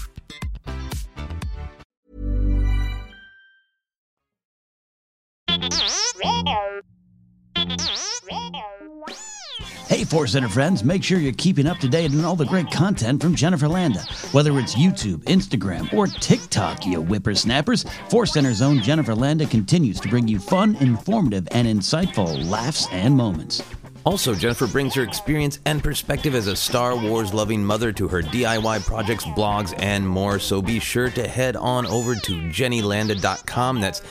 Speaker 10: Hey, Force Center friends, make sure you're keeping up to date on all the great content from Jennifer Landa. Whether it's YouTube, Instagram, or TikTok, you whippersnappers, Force Center's own Jennifer Landa continues to bring you fun, informative, and insightful laughs and moments.
Speaker 11: Also, Jennifer brings her experience and perspective as a Star Wars-loving mother to her DIY projects, blogs, and more. So be sure to head on over to JennyLanda.com. That's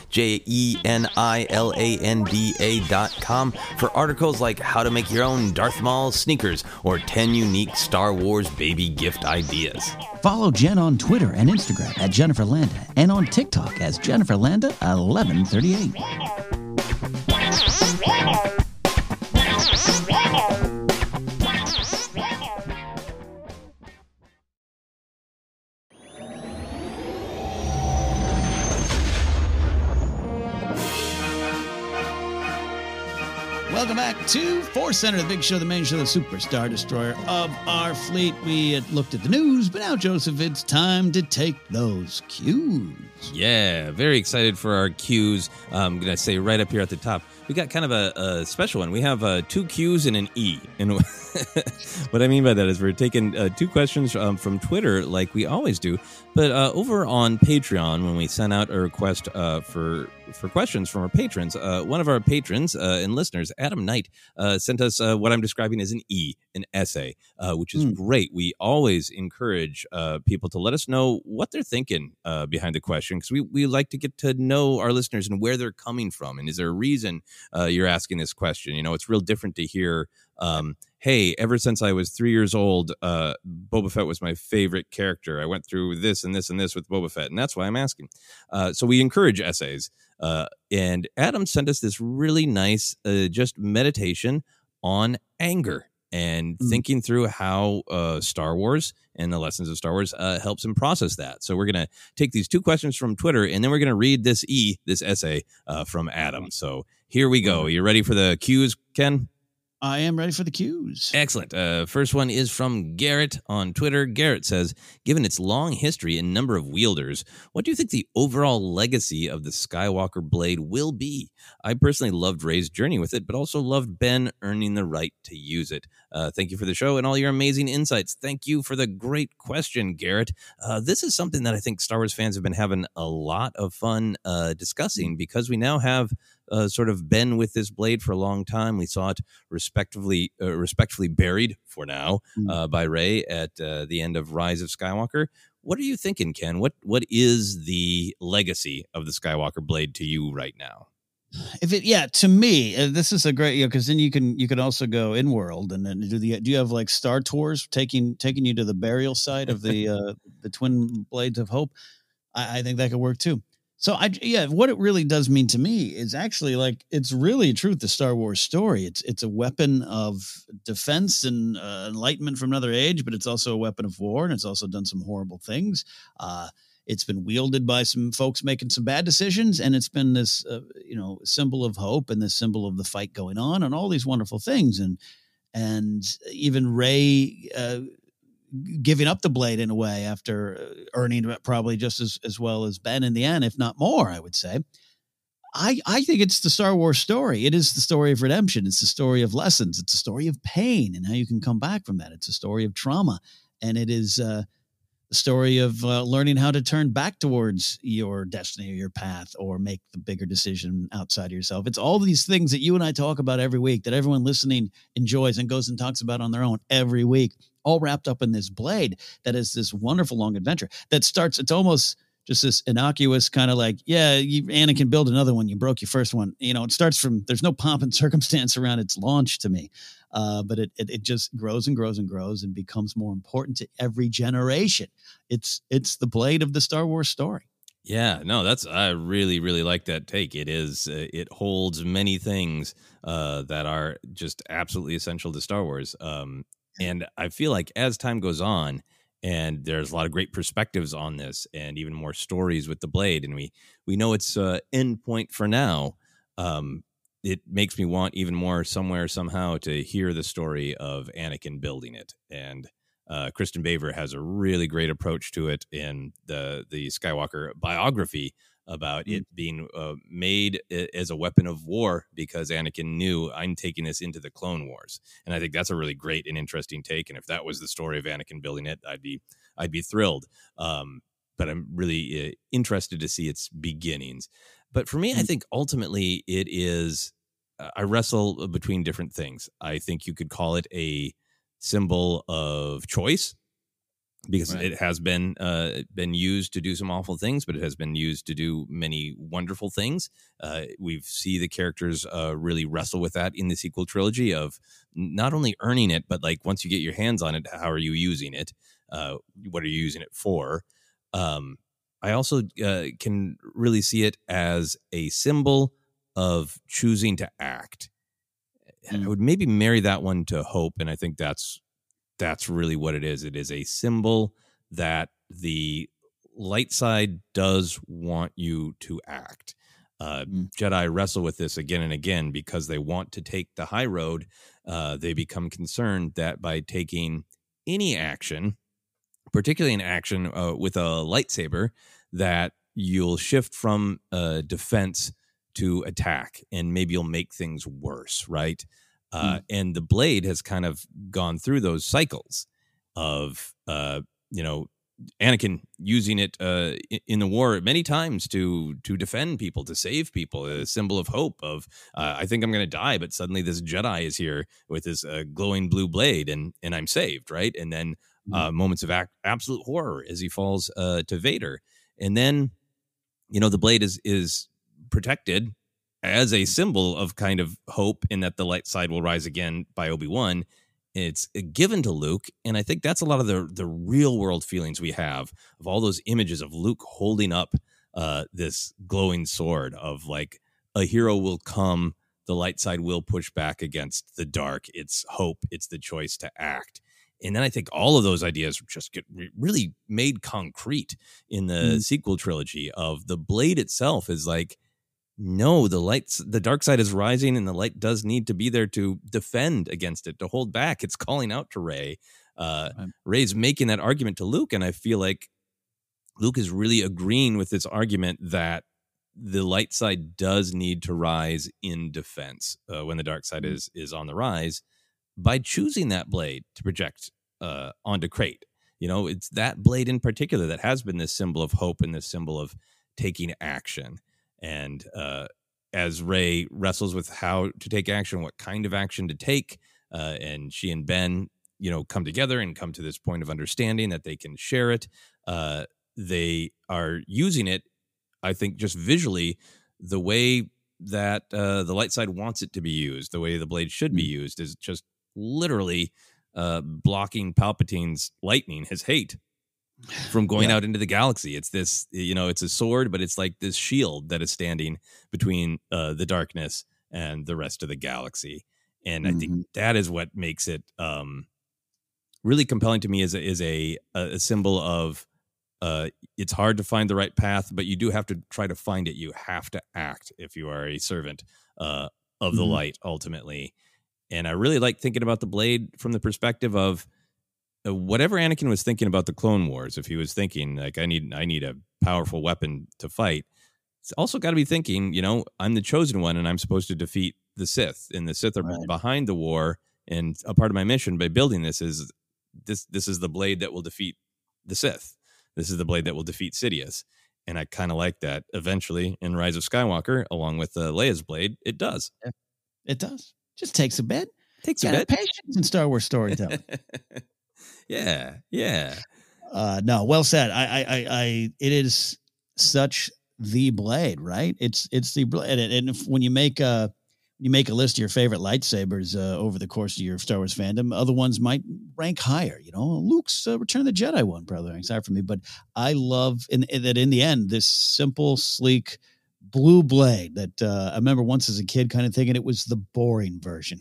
Speaker 11: JENILANDA.com for articles like how to make your own Darth Maul sneakers or 10 unique Star Wars baby gift ideas.
Speaker 10: Follow Jen on Twitter and Instagram at Jennifer Landa and on TikTok as Jennifer Landa 1138. Welcome back to Force Center, the big show, the main show, the superstar destroyer of our fleet. We had looked at the news, but now, Joseph, it's time to take those cues.
Speaker 11: Yeah, very excited for our cues. I'm going to say right up here at the top, we got kind of a special one. We have 2 Q's and an E. And what I mean by that is we're taking 2 questions from Twitter like we always do. But over on Patreon, when we sent out a request for questions from our patrons, one of our patrons and listeners, Adam Knight, sent us what I'm describing as an E, an essay, which is great. We always encourage people to let us know what they're thinking behind the question, because we like to get to know our listeners and where they're coming from. And is there a reason you're asking this question? You know, it's real different to hear, hey, ever since I was 3 years old, Boba Fett was my favorite character. I went through this and this and this with Boba Fett, and that's why I'm asking. So we encourage essays. And Adam sent us this really nice just meditation on anger and thinking through how Star Wars and the lessons of Star Wars helps him process that. So we're going to take these 2 questions from Twitter, and then we're going to read this essay from Adam. So here we go. You ready for the cues, Ken?
Speaker 10: I am ready for the cues.
Speaker 11: Excellent. First one is from Garrett on Twitter. Garrett says, given its long history and number of wielders, what do you think the overall legacy of the Skywalker blade will be? I personally loved Rey's journey with it, but also loved Ben earning the right to use it. Thank you for the show and all your amazing insights. Thank you for the great question, Garrett. This is something that I think Star Wars fans have been having a lot of fun discussing, because we now have sort of been with this blade for a long time. We saw it respectfully buried for now by Rey at the end of Rise of Skywalker. What are you thinking, Ken? What is the legacy of the Skywalker blade to you right now?
Speaker 10: To me, this is a great, because then you can also go in world and then do you have like Star Tours taking you to the burial site of the twin blades of hope? I think that could work too. So what it really does mean to me is actually like, it's really truth, the Star Wars story. It's a weapon of defense and enlightenment from another age, but it's also a weapon of war, and it's also done some horrible things. It's been wielded by some folks making some bad decisions, and it's been this symbol of hope and this symbol of the fight going on and all these wonderful things. And even Rey giving up the blade in a way after earning it probably just as well as Ben in the end, if not more, I would say. I think it's the Star Wars story. It is the story of redemption. It's the story of lessons. It's a story of pain and how you can come back from that. It's a story of trauma. And it is the story of learning how to turn back towards your destiny or your path, or make the bigger decision outside of yourself. It's all these things that you and I talk about every week, that everyone listening enjoys and goes and talks about on their own every week, all wrapped up in this blade that is this wonderful long adventure that starts. It's almost just this innocuous kind of like, Anakin, build another one. You broke your first one. It starts from, there's no pomp and circumstance around its launch to me. But it just grows and grows and grows and becomes more important to every generation. It's the blade of the Star Wars story.
Speaker 11: Yeah, no, I really, really like that take. It holds many things that are just absolutely essential to Star Wars. And I feel like as time goes on, and there's a lot of great perspectives on this, and even more stories with the blade, and we know it's end point for now. It makes me want even more somewhere, somehow, to hear the story of Anakin building it. And Kristen Baver has a really great approach to it in the Skywalker biography about it being made as a weapon of war, because Anakin knew, I'm taking this into the Clone Wars. And I think that's a really great and interesting take. And if that was the story of Anakin building it, I'd be thrilled. But I'm really interested to see its beginnings. But for me, I think ultimately it is I wrestle between different things. I think you could call it a symbol of choice, because it has been used to do some awful things, but it has been used to do many wonderful things. We see the characters really wrestle with that in the sequel trilogy of not only earning it, but like once you get your hands on it, how are you using it? What are you using it for? I also can really see it as a symbol of choosing to act. I would maybe marry that one to hope, and I think that's really what it is. It is a symbol that the light side does want you to act. Jedi wrestle with this again and again because they want to take the high road. They become concerned that by taking any action, particularly an action with a lightsaber, that you'll shift from defense to attack, and maybe you'll make things worse, right? And the blade has kind of gone through those cycles of, Anakin using it in the war many times to defend people, to save people, a symbol of hope of, I think I'm going to die, but suddenly this Jedi is here with this glowing blue blade and I'm saved, right? And then moments of absolute horror as he falls to Vader. And then, the blade is protected as a symbol of kind of hope in that the light side will rise again by Obi-Wan. It's given to Luke, and I think that's a lot of the real world feelings we have of all those images of Luke holding up this glowing sword of like, a hero will come, the light side will push back against the dark. It's hope, it's the choice to act. And then I think all of those ideas just get really made concrete in the sequel trilogy of the blade itself is like, no, the dark side is rising, and the light does need to be there to defend against it, to hold back. It's calling out to Rey. Rey's making that argument to Luke, and I feel like Luke is really agreeing with this argument that the light side does need to rise in defense when the dark side is on the rise, by choosing that blade to project onto Crate. It's that blade in particular that has been this symbol of hope and this symbol of taking action. And as Rey wrestles with how to take action, what kind of action to take, and she and Ben, come together and come to this point of understanding that they can share it, they are using it, I think, just visually, the way that the light side wants it to be used, the way the blade should be used, is just literally blocking Palpatine's lightning, his hate, from going out into the galaxy. It's this, it's a sword, but it's like this shield that is standing between the darkness and the rest of the galaxy. And I think that is what makes it really compelling to me, is a symbol of it's hard to find the right path, but you do have to try to find it. You have to act if you are a servant of the light, ultimately. And I really like thinking about the blade from the perspective of whatever Anakin was thinking about the Clone Wars. If he was thinking like, I need a powerful weapon to fight, it's also got to be thinking, I'm the chosen one and I'm supposed to defeat the Sith, and the Sith are behind the war. And a part of my mission by building this is the blade that will defeat the Sith. This is the blade that will defeat Sidious. And I kind of like that eventually in Rise of Skywalker, along with Leia's blade, it does.
Speaker 10: Yeah, it does. Just takes a bit.
Speaker 11: Takes a bit.
Speaker 10: Patience in Star Wars storytelling.
Speaker 11: Yeah.
Speaker 10: No, well said. I it is such the blade, right? It's the blade. And if, when you make a list of your favorite lightsabers over the course of your Star Wars fandom, other ones might rank higher. Luke's Return of the Jedi one probably ranks higher for me, but I love that in the end, this simple, sleek blue blade that I remember once as a kid kind of thinking it was the boring version.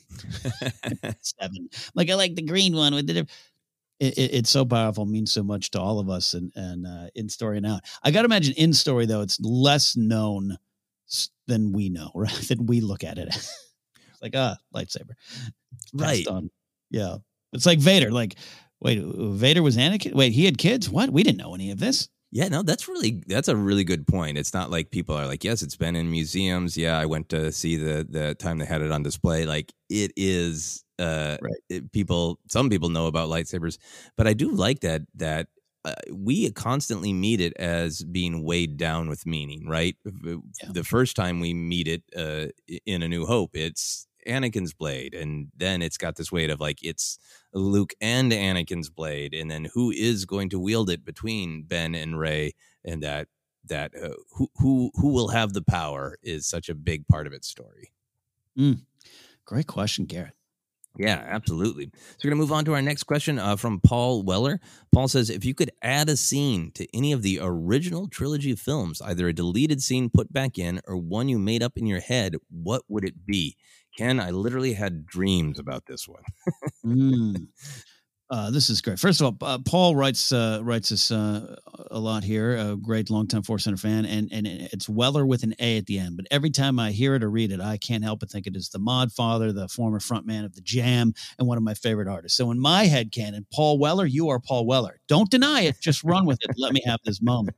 Speaker 10: 7. Like, I like the green one with the. It's so powerful, means so much to all of us, and in story and out. I got to imagine in story though, it's less known than we know, right? Than we look at it. It's like, lightsaber.
Speaker 11: Right.
Speaker 10: Yeah. It's like Vader. Like, wait, Vader was Anakin? Wait, he had kids? What? We didn't know any of this.
Speaker 11: Yeah, no, that's a really good point. It's not like people are like, yes, it's been in museums. Yeah, I went to see the time they had it on display. Like, it is, some people know about lightsabers, but I do like that we constantly meet it as being weighed down with meaning, right? The first time we meet it in A New Hope, it's Anakin's blade, and then it's got this weight of like it's Luke and Anakin's blade, and then who is going to wield it between Ben and Rey, and that who will have the power is such a big part of its story.
Speaker 10: Great question, Garrett.
Speaker 11: Yeah, absolutely. So we're going to move on to our next question from Paul Weller. Paul says, if you could add a scene to any of the original trilogy films, either a deleted scene put back in or one you made up in your head, what would it be? Ken, I literally had dreams about this one.
Speaker 10: This is great. First of all, Paul writes us a lot here. A great longtime Force Center fan, and it's Weller with an A at the end. But every time I hear it or read it, I can't help but think it is the Mod Father, the former frontman of the Jam, and one of my favorite artists. So in my head canon, Paul Weller, you are Paul Weller. Don't deny it. Just run with it. Let me have this moment.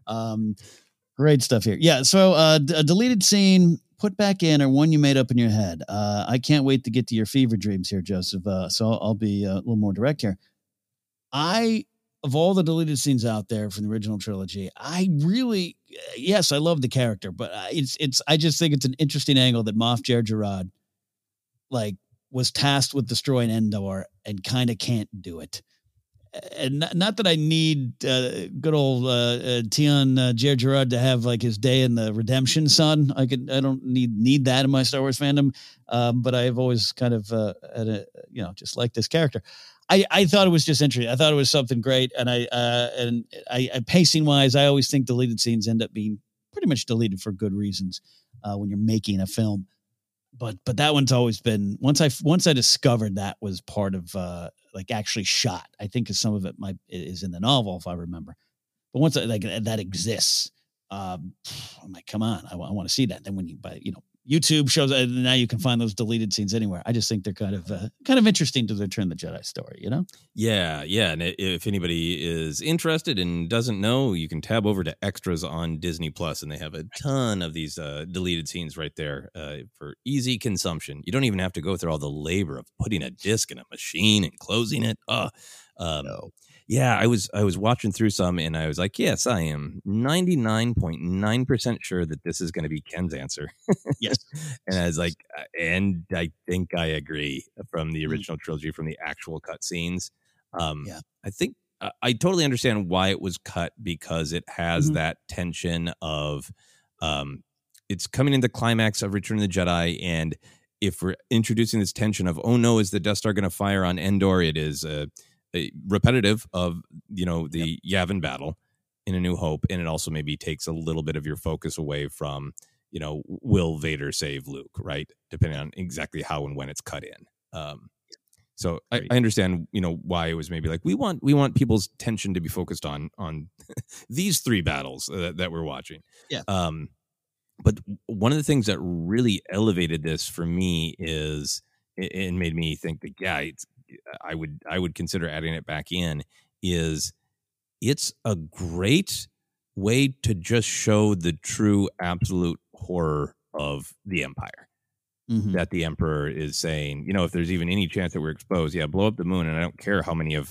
Speaker 10: Great stuff here. Yeah. So a deleted scene put back in or one you made up in your head. I can't wait to get to your fever dreams here, Joseph. So I'll be a little more direct here. Of all the deleted scenes out there from the original trilogy, I really, yes, I love the character, but I just think it's an interesting angle that Moff Jerjerrod was tasked with destroying Endor and kind of can't do it. And not that I need good old Tion Jerjerrod to have like his day in the redemption sun. I don't need that in my Star Wars fandom. But I've always kind of just like this character. I thought it was just interesting. I thought it was something great. And I pacing wise, I always think deleted scenes end up being pretty much deleted for good reasons when you're making a film. But that one's always been, once I discovered that was part of actually shot, I think some of it is in the novel if I remember. But once that exists, I'm like, come on, I want to see that. Then when YouTube shows, and now you can find those deleted scenes anywhere. I just think they're kind of interesting to the Return of the Jedi story,
Speaker 11: Yeah. And if anybody is interested and doesn't know, you can tab over to extras on Disney Plus, and they have a ton of these deleted scenes right there for easy consumption. You don't even have to go through all the labor of putting a disc in a machine and closing it. No. Yeah, I was watching through some, and I was like, yes, I am 99.9% sure that this is going to be Ken's answer.
Speaker 10: Yes.
Speaker 11: And I was like, and I think I agree from the original trilogy, from the actual cut scenes. I think I totally understand why it was cut, because it has that tension of it's coming into the climax of Return of the Jedi, and if we're introducing this tension of, oh no, is the Death Star going to fire on Endor? It is repetitive of the Yavin battle in A New Hope, and it also maybe takes a little bit of your focus away from will Vader save Luke, right, depending on exactly how and when it's cut in. So I understand why it was maybe like we want people's attention to be focused on these three battles that we're watching. But one of the things that really elevated this for me is it made me think that I would consider adding it back in, is it's a great way to just show the true absolute horror of the Empire. That the Emperor is saying, if there's even any chance that we're exposed, blow up the moon, and I don't care how many of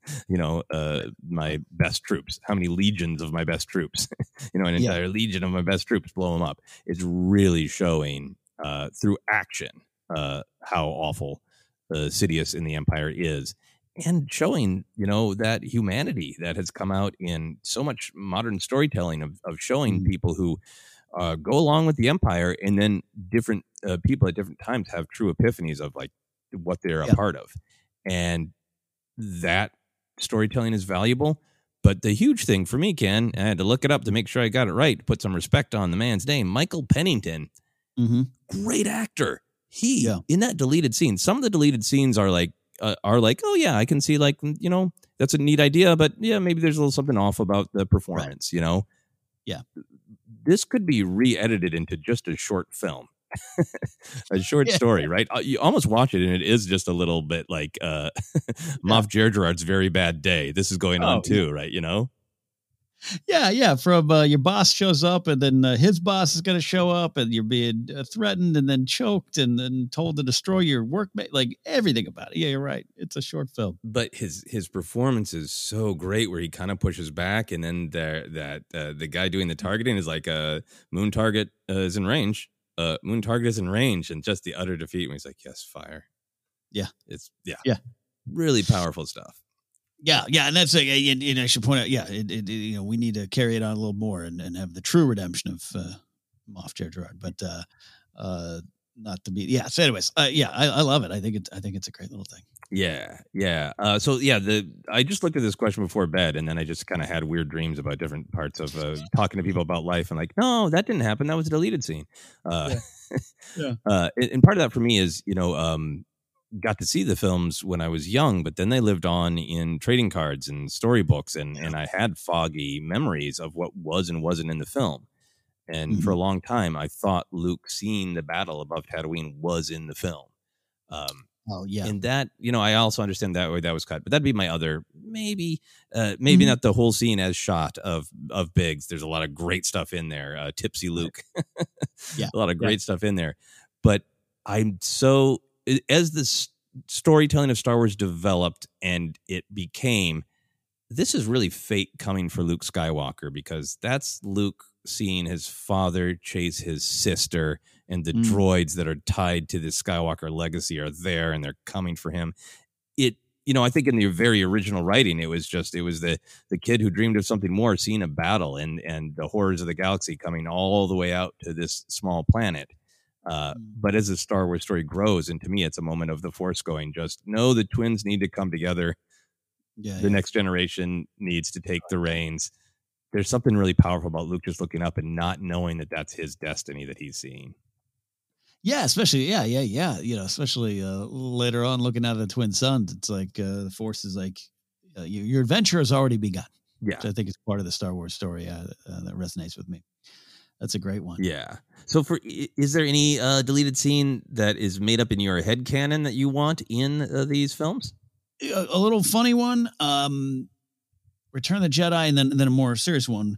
Speaker 11: my best troops, how many legions of my best troops, an entire legion of my best troops, blow them up. It's really showing through action how awful Sidious in the Empire is, and showing that humanity that has come out in so much modern storytelling of showing people who go along with the Empire, and then different people at different times have true epiphanies of like what they're a part of, and that storytelling is valuable. But the huge thing for me, Ken, I had to look it up to make sure I got it right, to put some respect on the man's name, Michael Pennington, great actor. In that deleted scene, some of the deleted scenes are like, oh yeah, I can see that's a neat idea, but yeah, maybe there's a little something off about the performance, This could be re-edited into just a short film, a short story, right? You almost watch it and it is just a little bit like Moff Jerjerrod's very bad day. This is going on too, right?
Speaker 10: Yeah. From your boss shows up, and then his boss is going to show up, and you're being threatened, and then choked, and then told to destroy your workmate. Like everything about it. Yeah, you're right. It's a short film,
Speaker 11: but his performance is so great, where he kind of pushes back, and then the guy doing the targeting is like, "Moon target is in range. Moon target is in range," and just the utter defeat. When he's like, "Yes, fire."
Speaker 10: Yeah,
Speaker 11: it's really powerful stuff.
Speaker 10: Yeah, and that's and I should point out, we need to carry it on a little more and have the true redemption of Moff Gerard, but not to be. Yeah. So, anyways, I love it. I think it's a great little thing.
Speaker 11: Yeah. I just looked at this question before bed, and then I just kind of had weird dreams about different parts of talking to people about life, and like, no, that didn't happen. That was a deleted scene. And part of that for me is, got to see the films when I was young, but then they lived on in trading cards and storybooks, and I had foggy memories of what was and wasn't in the film. And for a long time, I thought Luke seeing the battle above Tatooine was in the film. And that, I also understand that way that was cut, but that'd be my other, maybe not the whole scene as shot of Biggs. There's a lot of great stuff in there. Tipsy Luke, a lot of great stuff in there, but as the storytelling of Star Wars developed and it became, this is really fate coming for Luke Skywalker, because that's Luke seeing his father chase his sister, and the droids that are tied to the Skywalker legacy are there and they're coming for him. I think in the very original writing, it was the kid who dreamed of something more, seeing a battle and the horrors of the galaxy coming all the way out to this small planet. But as the Star Wars story grows, and to me, it's a moment of the Force going, just no, the twins need to come together. The next generation needs to take the reins. There's something really powerful about Luke just looking up and not knowing that that's his destiny that he's seeing.
Speaker 10: Yeah, especially, especially later on looking at the twin sons, it's like the Force is like, your adventure has already begun.
Speaker 11: Yeah.
Speaker 10: Which I think is part of the Star Wars story that resonates with me. That's a great one.
Speaker 11: Yeah. So is there any deleted scene that is made up in your head canon that you want in these films?
Speaker 10: A little funny one, Return of the Jedi, and then a more serious one.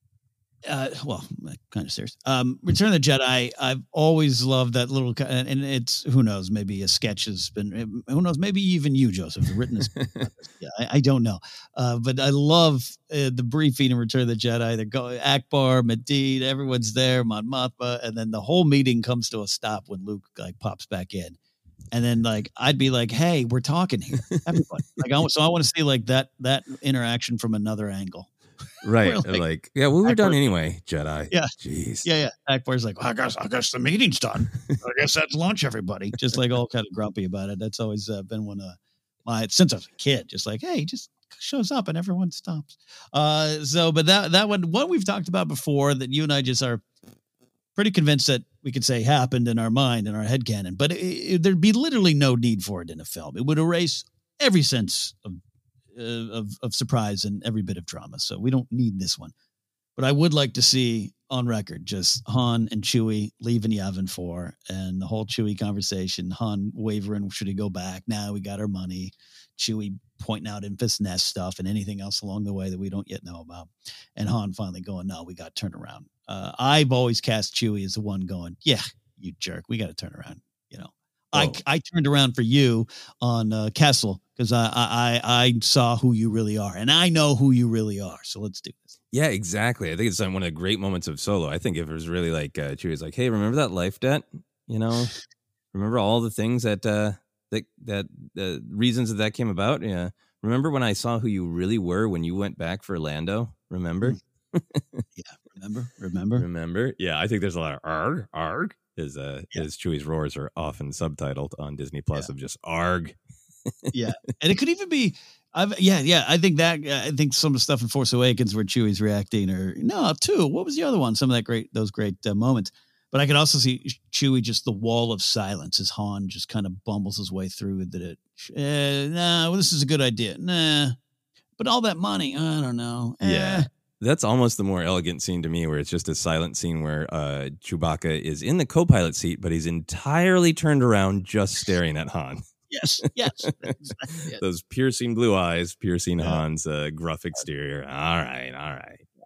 Speaker 10: Kind of serious. Return of the Jedi. I've always loved that little, and it's, who knows, maybe a sketch has been, who knows, maybe even you, Joseph, have written this. I don't know. But I love the briefing in Return of the Jedi. They're going, Akbar, Medivh, everyone's there, Mon Mothma, and then the whole meeting comes to a stop when Luke pops back in. And then I'd be like, hey, we're talking here. Everybody. I want to see that interaction from another angle.
Speaker 11: Right. We were done anyway, Jedi.
Speaker 10: Yeah.
Speaker 11: Jeez.
Speaker 10: Yeah. Akbar's like, well, I guess the meeting's done. I guess that's lunch, everybody. Just all kind of grumpy about it. That's always been one of my, since I was a kid, just like, hey, just shows up and everyone stops. But that one, what we've talked about before, that you and I just are pretty convinced that we could say happened in our mind, in our headcanon, but there'd be literally no need for it in a film. It would erase every sense of surprise and every bit of drama. So we don't need this one, but I would like to see on record just Han and Chewie leaving Yavin 4 and the whole Chewie conversation, Han wavering, should he go back? Now we got our money. Chewie pointing out Enfys Nest stuff and anything else along the way that we don't yet know about. And Han finally going, no, we got to turn around. I've always cast Chewie as the one going, yeah, you jerk. We got to turn around. I turned around for you on Kessel because I saw who you really are, and I know who you really are. So let's do this.
Speaker 11: Yeah, exactly. I think it's one of the great moments of Solo. I think if it was really like Chewie's like, hey, remember that life debt? Remember all the things that reasons that came about? Yeah. Remember when I saw who you really were when you went back for Lando? Remember?
Speaker 10: Yeah. Remember.
Speaker 11: Yeah. I think there's a lot of arg. His Chewie's roars are often subtitled on Disney Plus of just arg.
Speaker 10: Yeah. And it could even be, I think some of the stuff in Force Awakens where Chewie's reacting, what was the other one? Some of those great moments. But I could also see Chewie, just the wall of silence as Han just kind of bumbles his way through that. This is a good idea. Nah, but all that money, I don't know.
Speaker 11: Yeah. That's almost the more elegant scene to me, where it's just a silent scene where Chewbacca is in the co-pilot seat, but he's entirely turned around just staring at Han.
Speaker 10: Yes.
Speaker 11: Those piercing blue eyes, piercing Han's gruff exterior. All right.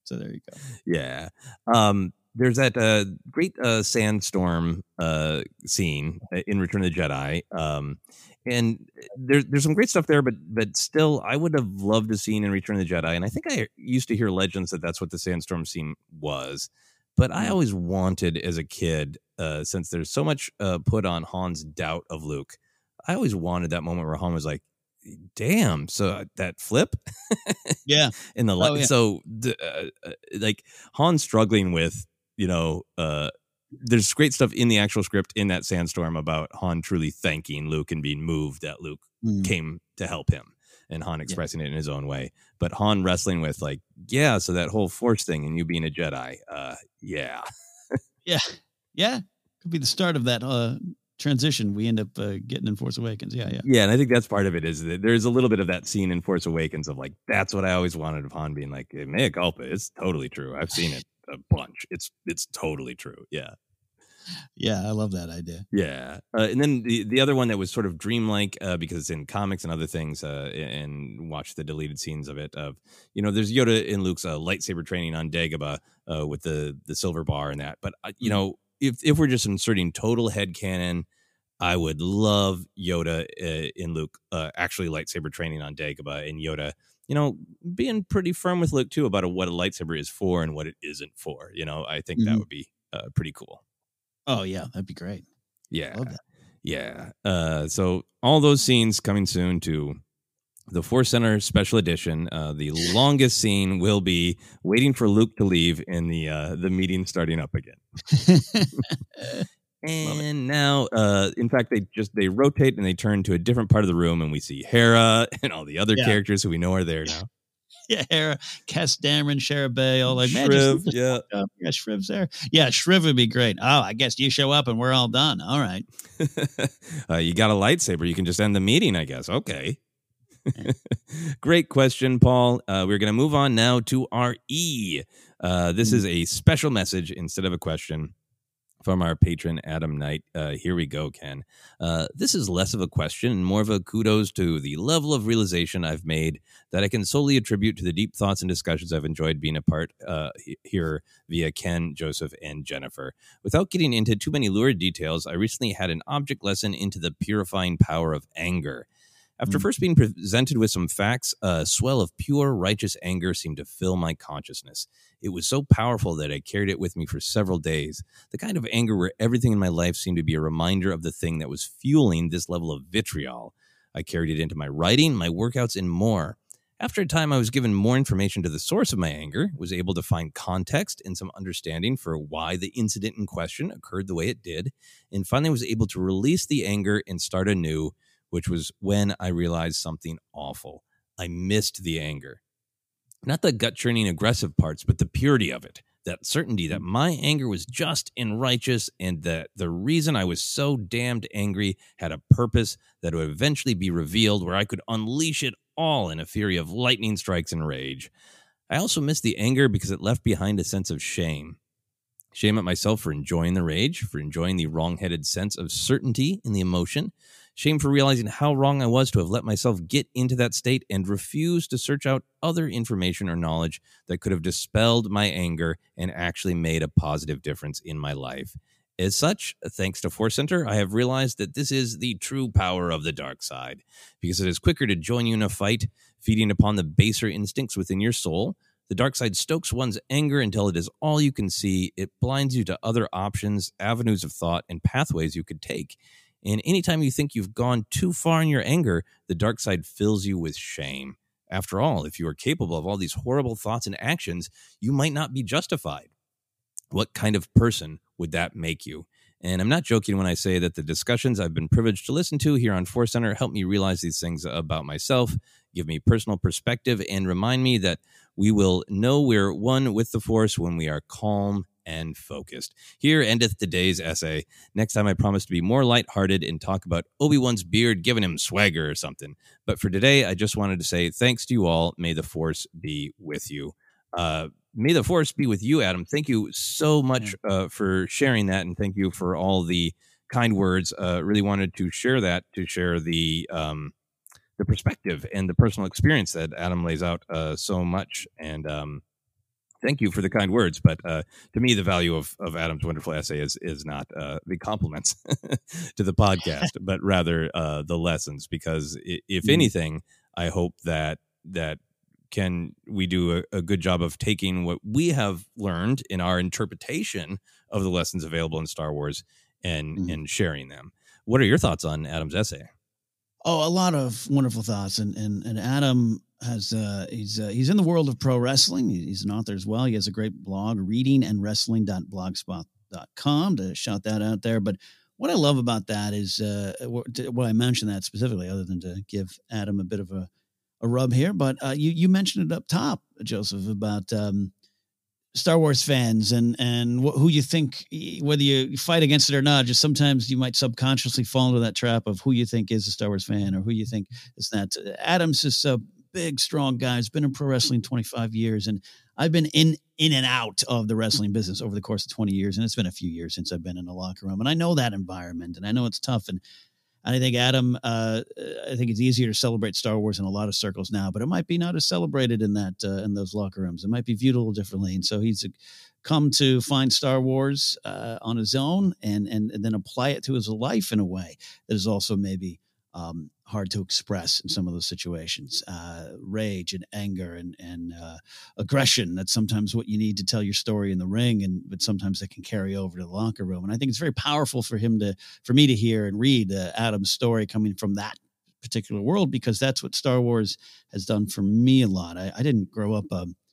Speaker 10: So there you go.
Speaker 11: Yeah. There's that great sandstorm scene in Return of the Jedi. And there's some great stuff there, but still, I would have loved to see in Return of the Jedi. And I think I used to hear legends that that's what the sandstorm scene was. But I always wanted, as a kid, since there's so much put on Han's doubt of Luke, I always wanted that moment where Han was like, damn, so that flip?
Speaker 10: Yeah.
Speaker 11: In the
Speaker 10: Oh, yeah.
Speaker 11: So, like, Han struggling with, there's great stuff in the actual script in that sandstorm about Han truly thanking Luke and being moved that Luke came to help him, and Han expressing it in his own way. But Han wrestling with, like, yeah, so that whole Force thing and you being a Jedi, yeah.
Speaker 10: Yeah. Could be the start of that transition we end up getting in Force Awakens. Yeah.
Speaker 11: Yeah, and I think that's part of it, is that there's a little bit of that scene in Force Awakens of, like, that's what I always wanted of Han being like, mea culpa, it's totally true. I've seen it a bunch. It's totally true. Yeah.
Speaker 10: Yeah, I love that idea.
Speaker 11: Yeah. And then the other one that was sort of dreamlike, because it's in comics and other things, and watch the deleted scenes of it, of, there's Yoda and Luke's lightsaber training on Dagobah with the silver bar and that. But, if we're just inserting total headcanon, I would love Yoda in Luke actually lightsaber training on Dagobah, and Yoda, being pretty firm with Luke, too, about what a lightsaber is for and what it isn't for. I think that would be pretty cool.
Speaker 10: Oh, yeah, that'd be great.
Speaker 11: Yeah.
Speaker 10: Love that.
Speaker 11: Yeah. So all those scenes coming soon to the Force Center Special Edition. The longest scene will be waiting for Luke to leave and the meeting starting up again. And now, in fact, they rotate and they turn to a different part of the room, and we see Hera and all the other characters who we know are there now.
Speaker 10: Yeah, Hera, Cass Dameron, Shara Bay, all like,
Speaker 11: Shriv,
Speaker 10: yeah, Shriv's there. Yeah, Shriv would be great. Oh, I guess you show up and we're all done. All right.
Speaker 11: You got a lightsaber. You can just end the meeting, I guess. Okay. Great question, Paul. We're going to move on now to our E. This is a special message instead of a question from our patron, Adam Knight. Here we go, Ken. This is less of a question and more of a kudos to the level of realization I've made that I can solely attribute to the deep thoughts and discussions I've enjoyed being a part here via Ken, Joseph, and Jennifer. Without getting into too many lurid details, I recently had an object lesson into the purifying power of anger. After first being presented with some facts, a swell of pure, righteous anger seemed to fill my consciousness. It was so powerful that I carried it with me for several days. The kind of anger where everything in my life seemed to be a reminder of the thing that was fueling this level of vitriol. I carried it into my writing, my workouts, and more. After a time, I was given more information to the source of my anger, was able to find context and some understanding for why the incident in question occurred the way it did, and finally was able to release the anger and start anew, which was when I realized something awful. I missed the anger. Not the gut-churning aggressive parts, but the purity of it. That certainty that my anger was just and righteous, and that the reason I was so damned angry had a purpose that would eventually be revealed, where I could unleash it all in a fury of lightning strikes and rage. I also missed the anger because it left behind a sense of shame. Shame at myself for enjoying the rage, for enjoying the wrong-headed sense of certainty in the emotion. Shame for realizing how wrong I was to have let myself get into that state and refuse to search out other information or knowledge that could have dispelled my anger and actually made a positive difference in my life. As such, thanks to Force Center, I have realized that this is the true power of the dark side, because it is quicker to join you in a fight, feeding upon the baser instincts within your soul. The dark side stokes one's anger until it is all you can see. It blinds you to other options, avenues of thought, and pathways you could take. And anytime you think you've gone too far in your anger, the dark side fills you with shame. After all, if you are capable of all these horrible thoughts and actions, you might not be justified. What kind of person would that make you? And I'm not joking when I say that the discussions I've been privileged to listen to here on Force Center help me realize these things about myself, give me personal perspective, and remind me that we will know we're one with the Force when we are calm and focused. Here endeth today's essay. Next time I promise to be more lighthearted and talk about Obi-Wan's beard giving him swagger or something. But for today, I just wanted to say thanks to you all. May the Force be with you. May the Force be with you, Adam. Thank you so much for sharing that, and thank you for all the kind words. Really wanted to share that, to share the perspective and the personal experience that Adam lays out so much. And Thank you for the kind words, but to me, the value of Adam's wonderful essay is not the compliments to the podcast, but rather the lessons. Because if anything, I hope that we do a good job of taking what we have learned in our interpretation of the lessons available in Star Wars and sharing them. What are your thoughts on Adam's essay?
Speaker 10: Oh, a lot of wonderful thoughts, and Adam has he's in the world of pro wrestling. He's an author as well. He has a great blog, readingandwrestling.blogspot.com, to shout that out there. But what I love about that is what I mentioned that specifically, other than to give Adam a bit of a rub here. But you mentioned it up top, Joseph, about Star Wars fans and who you think, whether you fight against it or not, just sometimes you might subconsciously fall into that trap of who you think is a Star Wars fan or who you think is not. Adam's is a big, strong guy. He's been in pro wrestling 25 years, and I've been in and out of the wrestling business over the course of 20 years, and it's been a few years since I've been in a locker room, and I know that environment, and I know it's tough, and I think Adam, I think it's easier to celebrate Star Wars in a lot of circles now, but it might be not as celebrated in that in those locker rooms. It might be viewed a little differently, and so he's come to find Star Wars on his own, and then apply it to his life in a way that is also maybe hard to express in some of those situations. Rage and anger and aggression. That's sometimes what you need to tell your story in the ring, but sometimes that can carry over to the locker room. And I think it's very powerful for me to hear and read Adam's story coming from that particular world, because that's what Star Wars has done for me a lot. I didn't grow up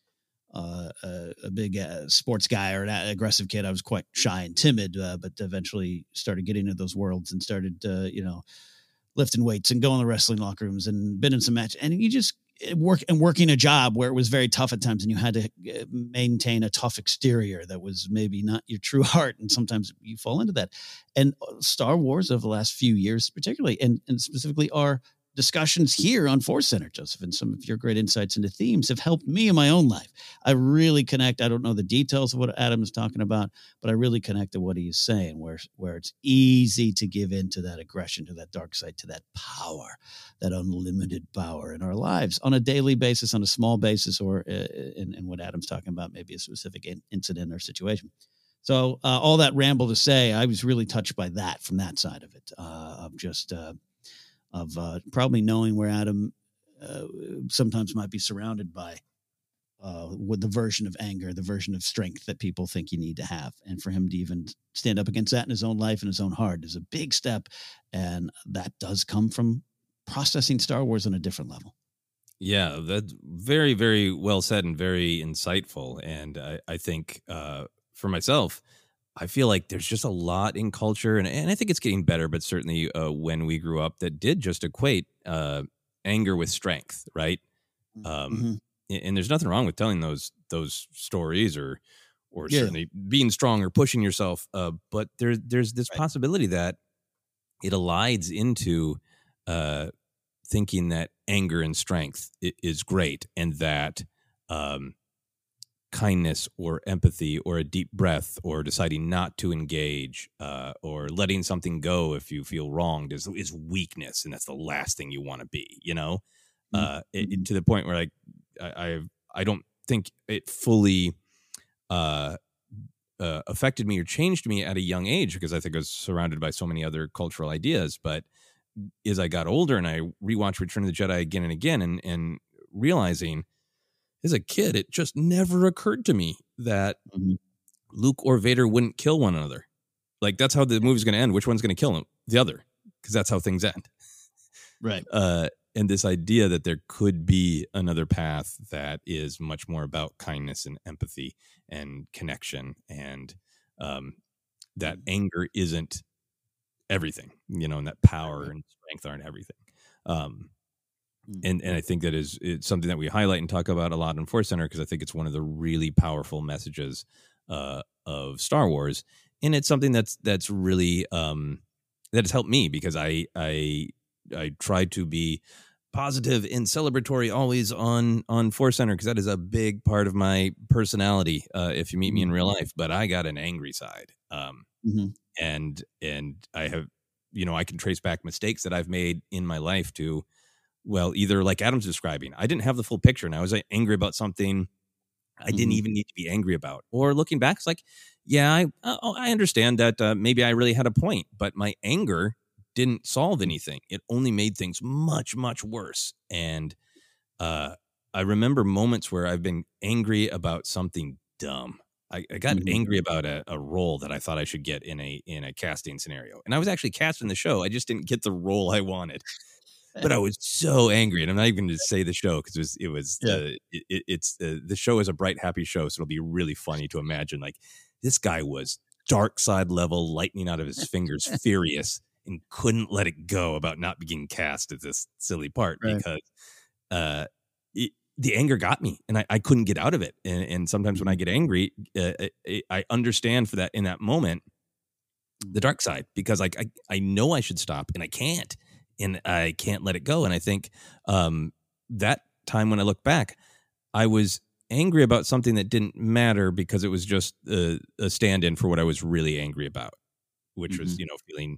Speaker 10: a big sports guy or an aggressive kid. I was quite shy and timid, but eventually started getting into those worlds and started, lifting weights and going to wrestling locker rooms and been in some matches. And you just working a job where it was very tough at times, and you had to maintain a tough exterior that was maybe not your true heart. And sometimes you fall into that. And Star Wars over the last few years, particularly, and specifically our discussions here on Force Center, Joseph, and some of your great insights into themes have helped me in my own life. I really connect. I don't know the details of what Adam is talking about, but I really connect to what he's saying, where it's easy to give in to that aggression, to that dark side, to that power, that unlimited power in our lives on a daily basis, on a small basis, or in what Adam's talking about, maybe a specific incident or situation. So all that ramble to say, I was really touched by that from that side of it, of just probably knowing where Adam sometimes might be surrounded by with the version of anger, the version of strength that people think you need to have. And for him to even stand up against that in his own life and his own heart is a big step. And that does come from processing Star Wars on a different level.
Speaker 11: Yeah, that's very, very well said and very insightful. And I think for myself, I feel like there's just a lot in culture, and I think it's getting better, but certainly when we grew up, that did just equate anger with strength, right? And there's nothing wrong with telling those stories or certainly being strong or pushing yourself, but there's this possibility that it elides into thinking that anger and strength is great, and that kindness or empathy or a deep breath or deciding not to engage or letting something go if you feel wronged is weakness, and that's the last thing you want to be, to the point where I don't think it fully affected me or changed me at a young age, because I think I was surrounded by so many other cultural ideas. But as I got older and I rewatched Return of the Jedi again and again, and realizing as a kid, it just never occurred to me that Luke or Vader wouldn't kill one another. Like, that's how the movie's going to end. Which one's going to kill him? The other, because that's how things end.
Speaker 10: Right.
Speaker 11: And this idea that there could be another path that is much more about kindness and empathy and connection, and that anger isn't everything, and that power and strength aren't everything. And I think that it's something that we highlight and talk about a lot in Force Center, because I think it's one of the really powerful messages of Star Wars, and it's something that's really that has helped me, because I try to be positive and celebratory always on Force Center, because that is a big part of my personality. If you meet me in real life, but I got an angry side, and I have, I can trace back mistakes that I've made in my life to. Well, either like Adam's describing, I didn't have the full picture and I was angry about something I didn't even need to be angry about. Or looking back, it's like, yeah, I understand that maybe I really had a point, but my anger didn't solve anything. It only made things much, much worse. And I remember moments where I've been angry about something dumb. I got angry about a role that I thought I should get in a casting scenario. And I was actually cast in the show. I just didn't get the role I wanted. But I was so angry, and I'm not even going to say the show because the show is a bright, happy show, so it'll be really funny to imagine. Like, this guy was dark side level, lightning out of his fingers, furious, and couldn't let it go about not being cast at this silly part because the anger got me, and I couldn't get out of it. And sometimes when I get angry, I understand for that in that moment the dark side, because like I know I should stop, and I can't. And I can't let it go. And I think that time when I look back, I was angry about something that didn't matter because it was just a stand-in for what I was really angry about, which was, feeling,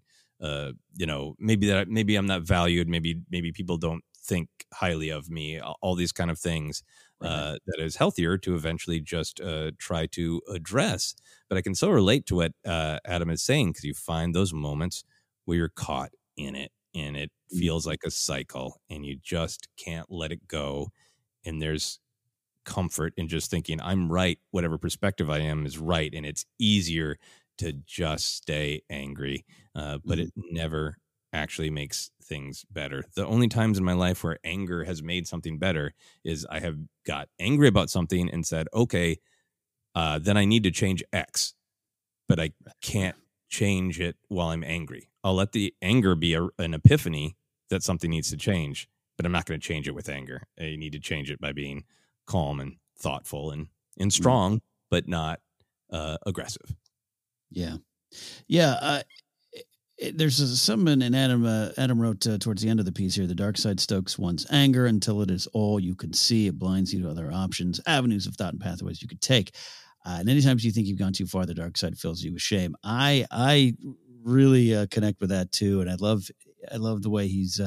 Speaker 11: maybe I'm not valued. Maybe people don't think highly of me, all these kind of things that is healthier to eventually just try to address. But I can so relate to what Adam is saying, because you find those moments where you're caught in it. And it feels like a cycle, and you just can't let it go. And there's comfort in just thinking, I'm right. Whatever perspective I am is right. And it's easier to just stay angry. But it never actually makes things better. The only times in my life where anger has made something better is I have got angry about something and said, okay, then I need to change X, but I can't change it while I'm angry. I'll let the anger be an epiphany that something needs to change, but I'm not going to change it with anger. I need to change it by being calm and thoughtful and strong, but not aggressive.
Speaker 10: Yeah. Yeah. There's something in Adam wrote towards the end of the piece here. The dark side stokes one's anger until it is all you can see. It blinds you to other options, avenues of thought and pathways you could take. And anytime you think you've gone too far, the dark side fills you with shame. I really connect with that too, and I love the way he's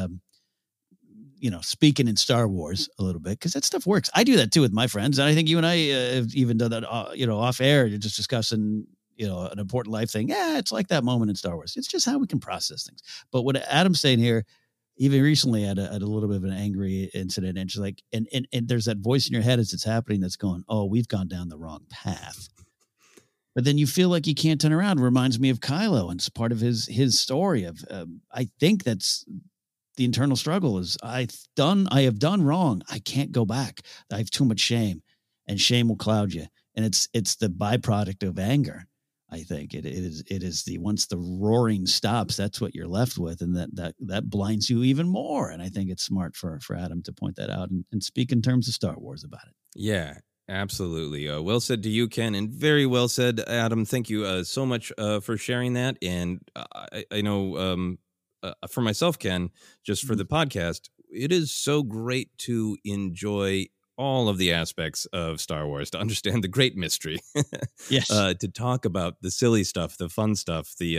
Speaker 10: speaking in Star Wars a little bit, because that stuff works. I do that too with my friends, and I think you and I have even done that off air. You're just discussing an important life thing. Yeah, it's like that moment in Star Wars. It's just how we can process things. But what Adam's saying here, even recently I had a little bit of an angry incident, and she's like, and there's that voice in your head as it's happening that's going, oh, we've gone down the wrong path. But then you feel like you can't turn around. It reminds me of Kylo, and it's part of his story of, I think that's the internal struggle is I have done wrong. I can't go back. I have too much shame, and shame will cloud you. And it's the byproduct of anger. I think it is the, once the roaring stops, that's what you're left with. And that blinds you even more. And I think it's smart for Adam to point that out and speak in terms of Star Wars about it.
Speaker 11: Yeah, absolutely. Well said to you, Ken, and very well said, Adam. Thank you so much for sharing that. And I know for myself, Ken, just for the podcast, it is so great to enjoy all of the aspects of Star Wars, to understand the great mystery,
Speaker 10: yes,
Speaker 11: to talk about the silly stuff, the fun stuff, the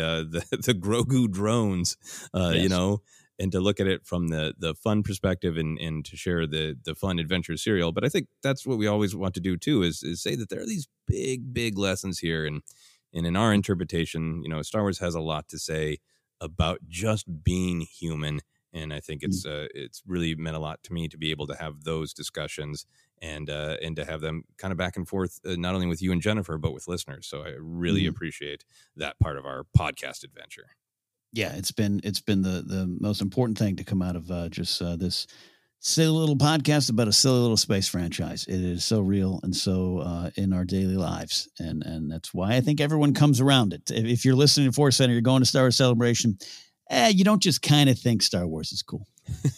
Speaker 11: Grogu drones,
Speaker 10: yes,
Speaker 11: and to look at it from the fun perspective and to share the fun adventure serial. But I think that's what we always want to do too, is say that there are these big lessons here, and in our interpretation, Star Wars has a lot to say about just being human. And I think it's really meant a lot to me to be able to have those discussions and to have them kind of back and forth, not only with you and Jennifer, but with listeners. So I really appreciate that part of our podcast adventure.
Speaker 10: Yeah, it's been the most important thing to come out of this silly little podcast about a silly little space franchise. It is so real and so in our daily lives, and that's why I think everyone comes around it. If you're listening to Force Center, you're going to Star Wars Celebration. You don't just kind of think Star Wars is cool.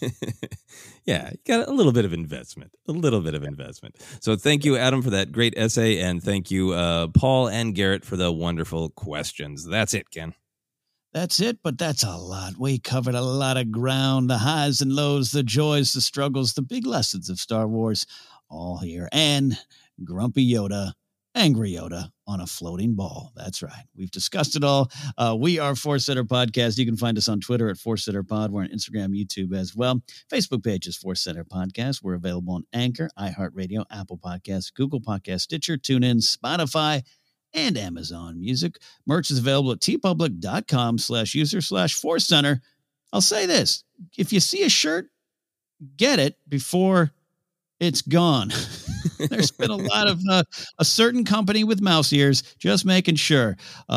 Speaker 11: Yeah, you got a little bit of investment. So thank you, Adam, for that great essay. And thank you, Paul and Garrett, for the wonderful questions. That's it, Ken.
Speaker 10: That's it, but that's a lot. We covered a lot of ground, the highs and lows, the joys, the struggles, the big lessons of Star Wars, all here. And Grumpy Yoda, Angry Yoda on a floating ball. That's right. We've discussed it all. We are Force Center Podcast. You can find us on Twitter at Force Center Pod. We're on Instagram, YouTube as well. Facebook page is Force Center Podcast. We're available on Anchor, iHeartRadio, Apple Podcasts, Google Podcasts, Stitcher, TuneIn, Spotify, and Amazon Music. Merch is available at tpublic.com/user/Force Center. I'll say this. If you see a shirt, get it before it's gone. There's been a lot of a certain company with mouse ears, just making sure.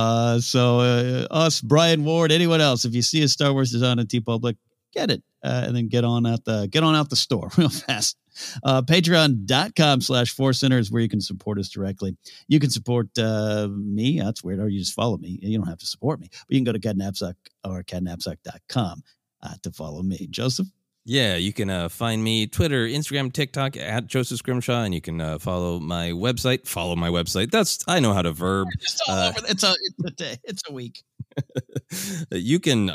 Speaker 10: So us, Brian Ward, anyone else, if you see a Star Wars design on TeePublic, get it, and then get on out the store real fast. Patreon.com/Force Center is where you can support us directly. You can support me. That's weird. Or you just follow me. You don't have to support me, but you can go to Catnapsuck or catnapsuck.com to follow me. Joseph?
Speaker 11: Yeah, you can find me Twitter, Instagram, TikTok at Joseph Scrimshaw, and you can follow my website. Follow my website. I know how to verb.
Speaker 10: It's all over. It's a day. It's a week.
Speaker 11: You can,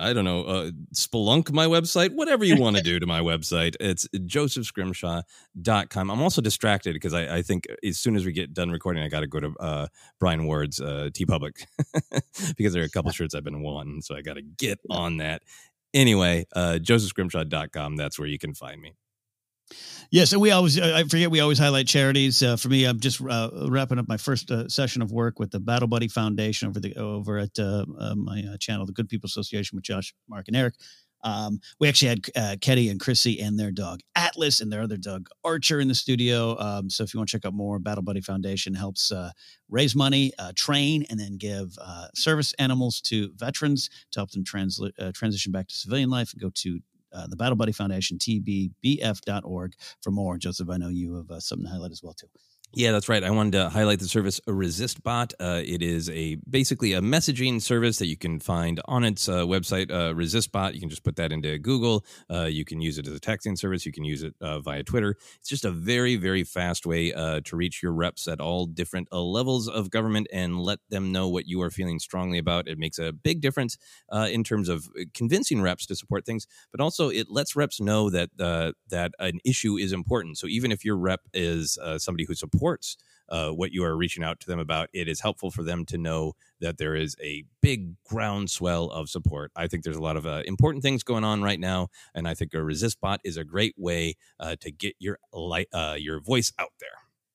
Speaker 11: spelunk my website, whatever you want to do to my website. It's josephscrimshaw.com. I'm also distracted because I think as soon as we get done recording, I got to go to Brian Ward's TeePublic because there are a couple shirts I've been wanting, so I got to get on that. Anyway, josephscrimshaw.com. That's where you can find me.
Speaker 10: Yes, and we always highlight charities. For me, I'm just wrapping up my first session of work with the Battle Buddy Foundation over at my channel, the Good People Association, with Josh, Mark, and Eric. We actually had Ketty and Chrissy and their dog Atlas and their other dog Archer in the studio. So if you want to check out more, Battle Buddy Foundation helps raise money, train, and then give service animals to veterans to help them transition back to civilian life. Go to the Battle Buddy Foundation, tbbf.org for more. Joseph, I know you have something to highlight as well, too.
Speaker 11: Yeah, that's right. I wanted to highlight the service ResistBot. It is basically a messaging service that you can find on its website, ResistBot. You can just put that into Google. You can use it as a texting service. You can use it via Twitter. It's just a very, very fast way to reach your reps at all different levels of government and let them know what you are feeling strongly about. It makes a big difference in terms of convincing reps to support things, but also it lets reps know that that an issue is important. So even if your rep is somebody who supports what you are reaching out to them about, it is helpful for them to know that there is a big groundswell of support. I think there's a lot of important things going on right now, and I think a ResistBot is a great way to get your voice out there.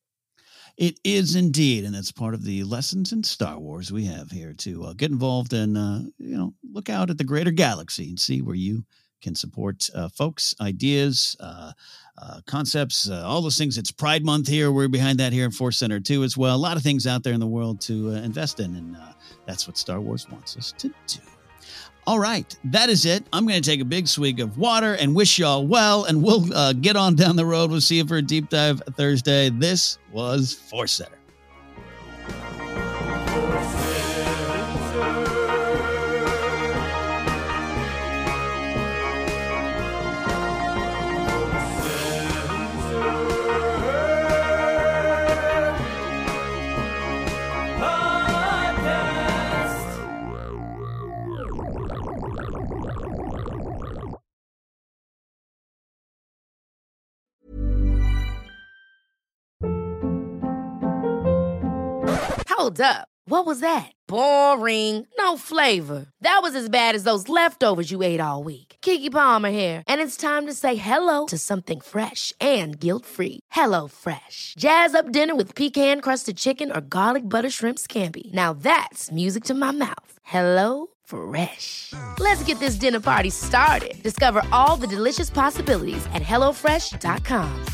Speaker 10: It is indeed, and it's part of the lessons in Star Wars we have here to get involved and look out at the greater galaxy and see where you can support folks, ideas, concepts, all those things. It's Pride Month here. We're behind that here in Force Center too as well. A lot of things out there in the world to invest in, and that's what Star Wars wants us to do. All right, that is it. I'm going to take a big swig of water and wish y'all well, and we'll get on down the road. We'll see you for a deep dive Thursday. This was Force Center.
Speaker 6: Hold up. What was that? Boring. No flavor. That was as bad as those leftovers you ate all week. Keke Palmer here. And it's time to say hello to something fresh and guilt-free. HelloFresh. Jazz up dinner with pecan-crusted chicken or garlic butter shrimp scampi. Now that's music to my mouth. HelloFresh. Let's get this dinner party started. Discover all the delicious possibilities at HelloFresh.com.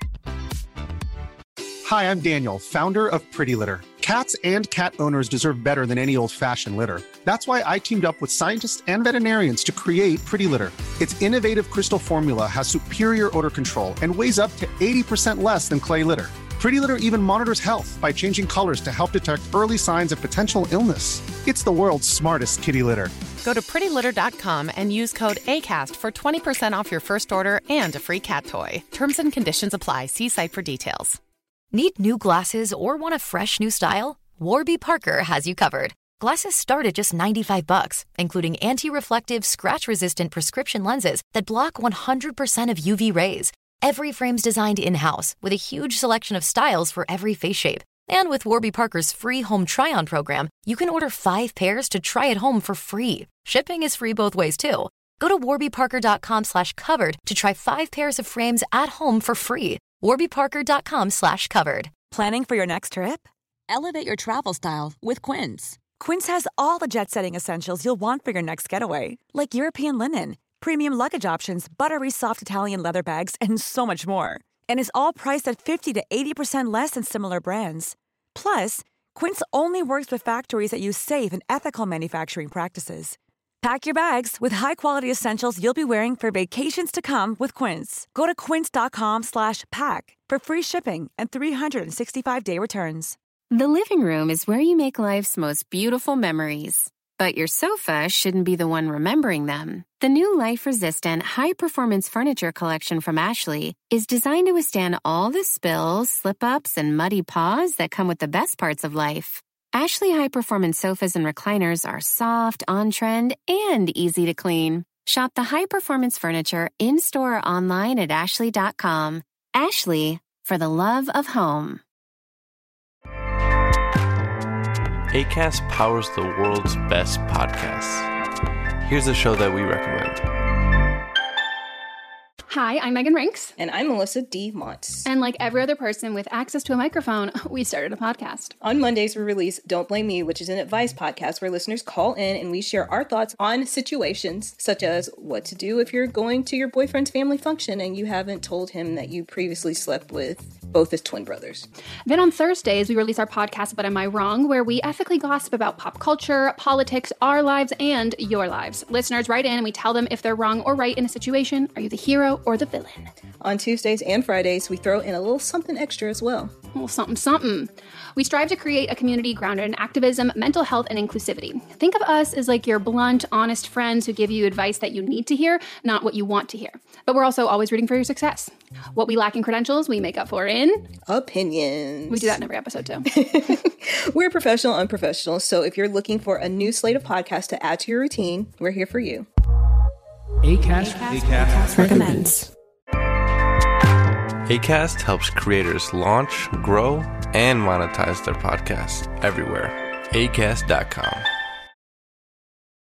Speaker 4: Hi, I'm Daniel, founder of Pretty Litter. Cats and cat owners deserve better than any old-fashioned litter. That's why I teamed up with scientists and veterinarians to create Pretty Litter. Its innovative crystal formula has superior odor control and weighs up to 80% less than clay litter. Pretty Litter even monitors health by changing colors to help detect early signs of potential illness. It's the world's smartest kitty litter.
Speaker 5: Go to prettylitter.com and use code ACAST for 20% off your first order and a free cat toy. Terms and conditions apply. See site for details.
Speaker 2: Need new glasses or want a fresh new style? Warby Parker has you covered. Glasses start at just $95, including anti-reflective, scratch-resistant prescription lenses that block 100% of UV rays. Every frame's designed in-house with a huge selection of styles for every face shape.
Speaker 16: And with Warby Parker's free home try-on program, you can order 5 pairs to try at home for free. Shipping is free both ways, too. Go to warbyparker.com/covered to try 5 pairs of frames at home for free. warbyparker.com/covered.
Speaker 9: Planning for your next trip? Elevate your travel style with Quince. Quince has all the jet-setting essentials you'll want for your next getaway, like European linen, premium luggage options, buttery soft Italian leather bags, and so much more. And is all priced at 50 to 80% less than similar brands. Plus, Quince only works with factories that use safe and ethical manufacturing practices. Pack your bags with high-quality essentials you'll be wearing for vacations to come with Quince. Go to quince.com/pack for free shipping and 365-day returns.
Speaker 17: The living room is where you make life's most beautiful memories. But your sofa shouldn't be the one remembering them. The new life-resistant, high-performance furniture collection from Ashley is designed to withstand all the spills, slip-ups, and muddy paws that come with the best parts of life. Ashley high-performance sofas and recliners are soft, on-trend, and easy to clean. Shop the high-performance furniture in-store or online at ashley.com. Ashley, for the love of home.
Speaker 18: Acast powers the world's best podcasts. Here's a show that we recommend.
Speaker 19: Hi, I'm Megan Rinks.
Speaker 20: And I'm Melissa D. Montz.
Speaker 19: And like every other person with access to a microphone, we started a podcast.
Speaker 20: On Mondays, we release Don't Blame Me, which is an advice podcast where listeners call in and we share our thoughts on situations such as what to do if you're going to your boyfriend's family function and you haven't told him that you previously slept with both his twin brothers.
Speaker 19: Then on Thursdays, we release our podcast, But Am I Wrong?, where we ethically gossip about pop culture, politics, our lives, and your lives. Listeners write in and we tell them if they're wrong or right in a situation. Are you the hero or the villain?
Speaker 20: On Tuesdays and Fridays, we throw in a little something extra as well.
Speaker 19: A little something. We strive to create a community grounded in activism, mental health, and inclusivity. Think of us as like your blunt, honest friends who give you advice that you need to hear, not what you want to hear. But we're also always rooting for your success. What we lack in credentials, we make up for in
Speaker 20: opinions.
Speaker 19: We do that in every episode too.
Speaker 20: We're professional, unprofessional. So if you're looking for a new slate of podcasts to add to your routine, we're here for you.
Speaker 21: Acast recommends.
Speaker 18: Acast helps creators launch, grow, and monetize their podcasts everywhere. Acast.com.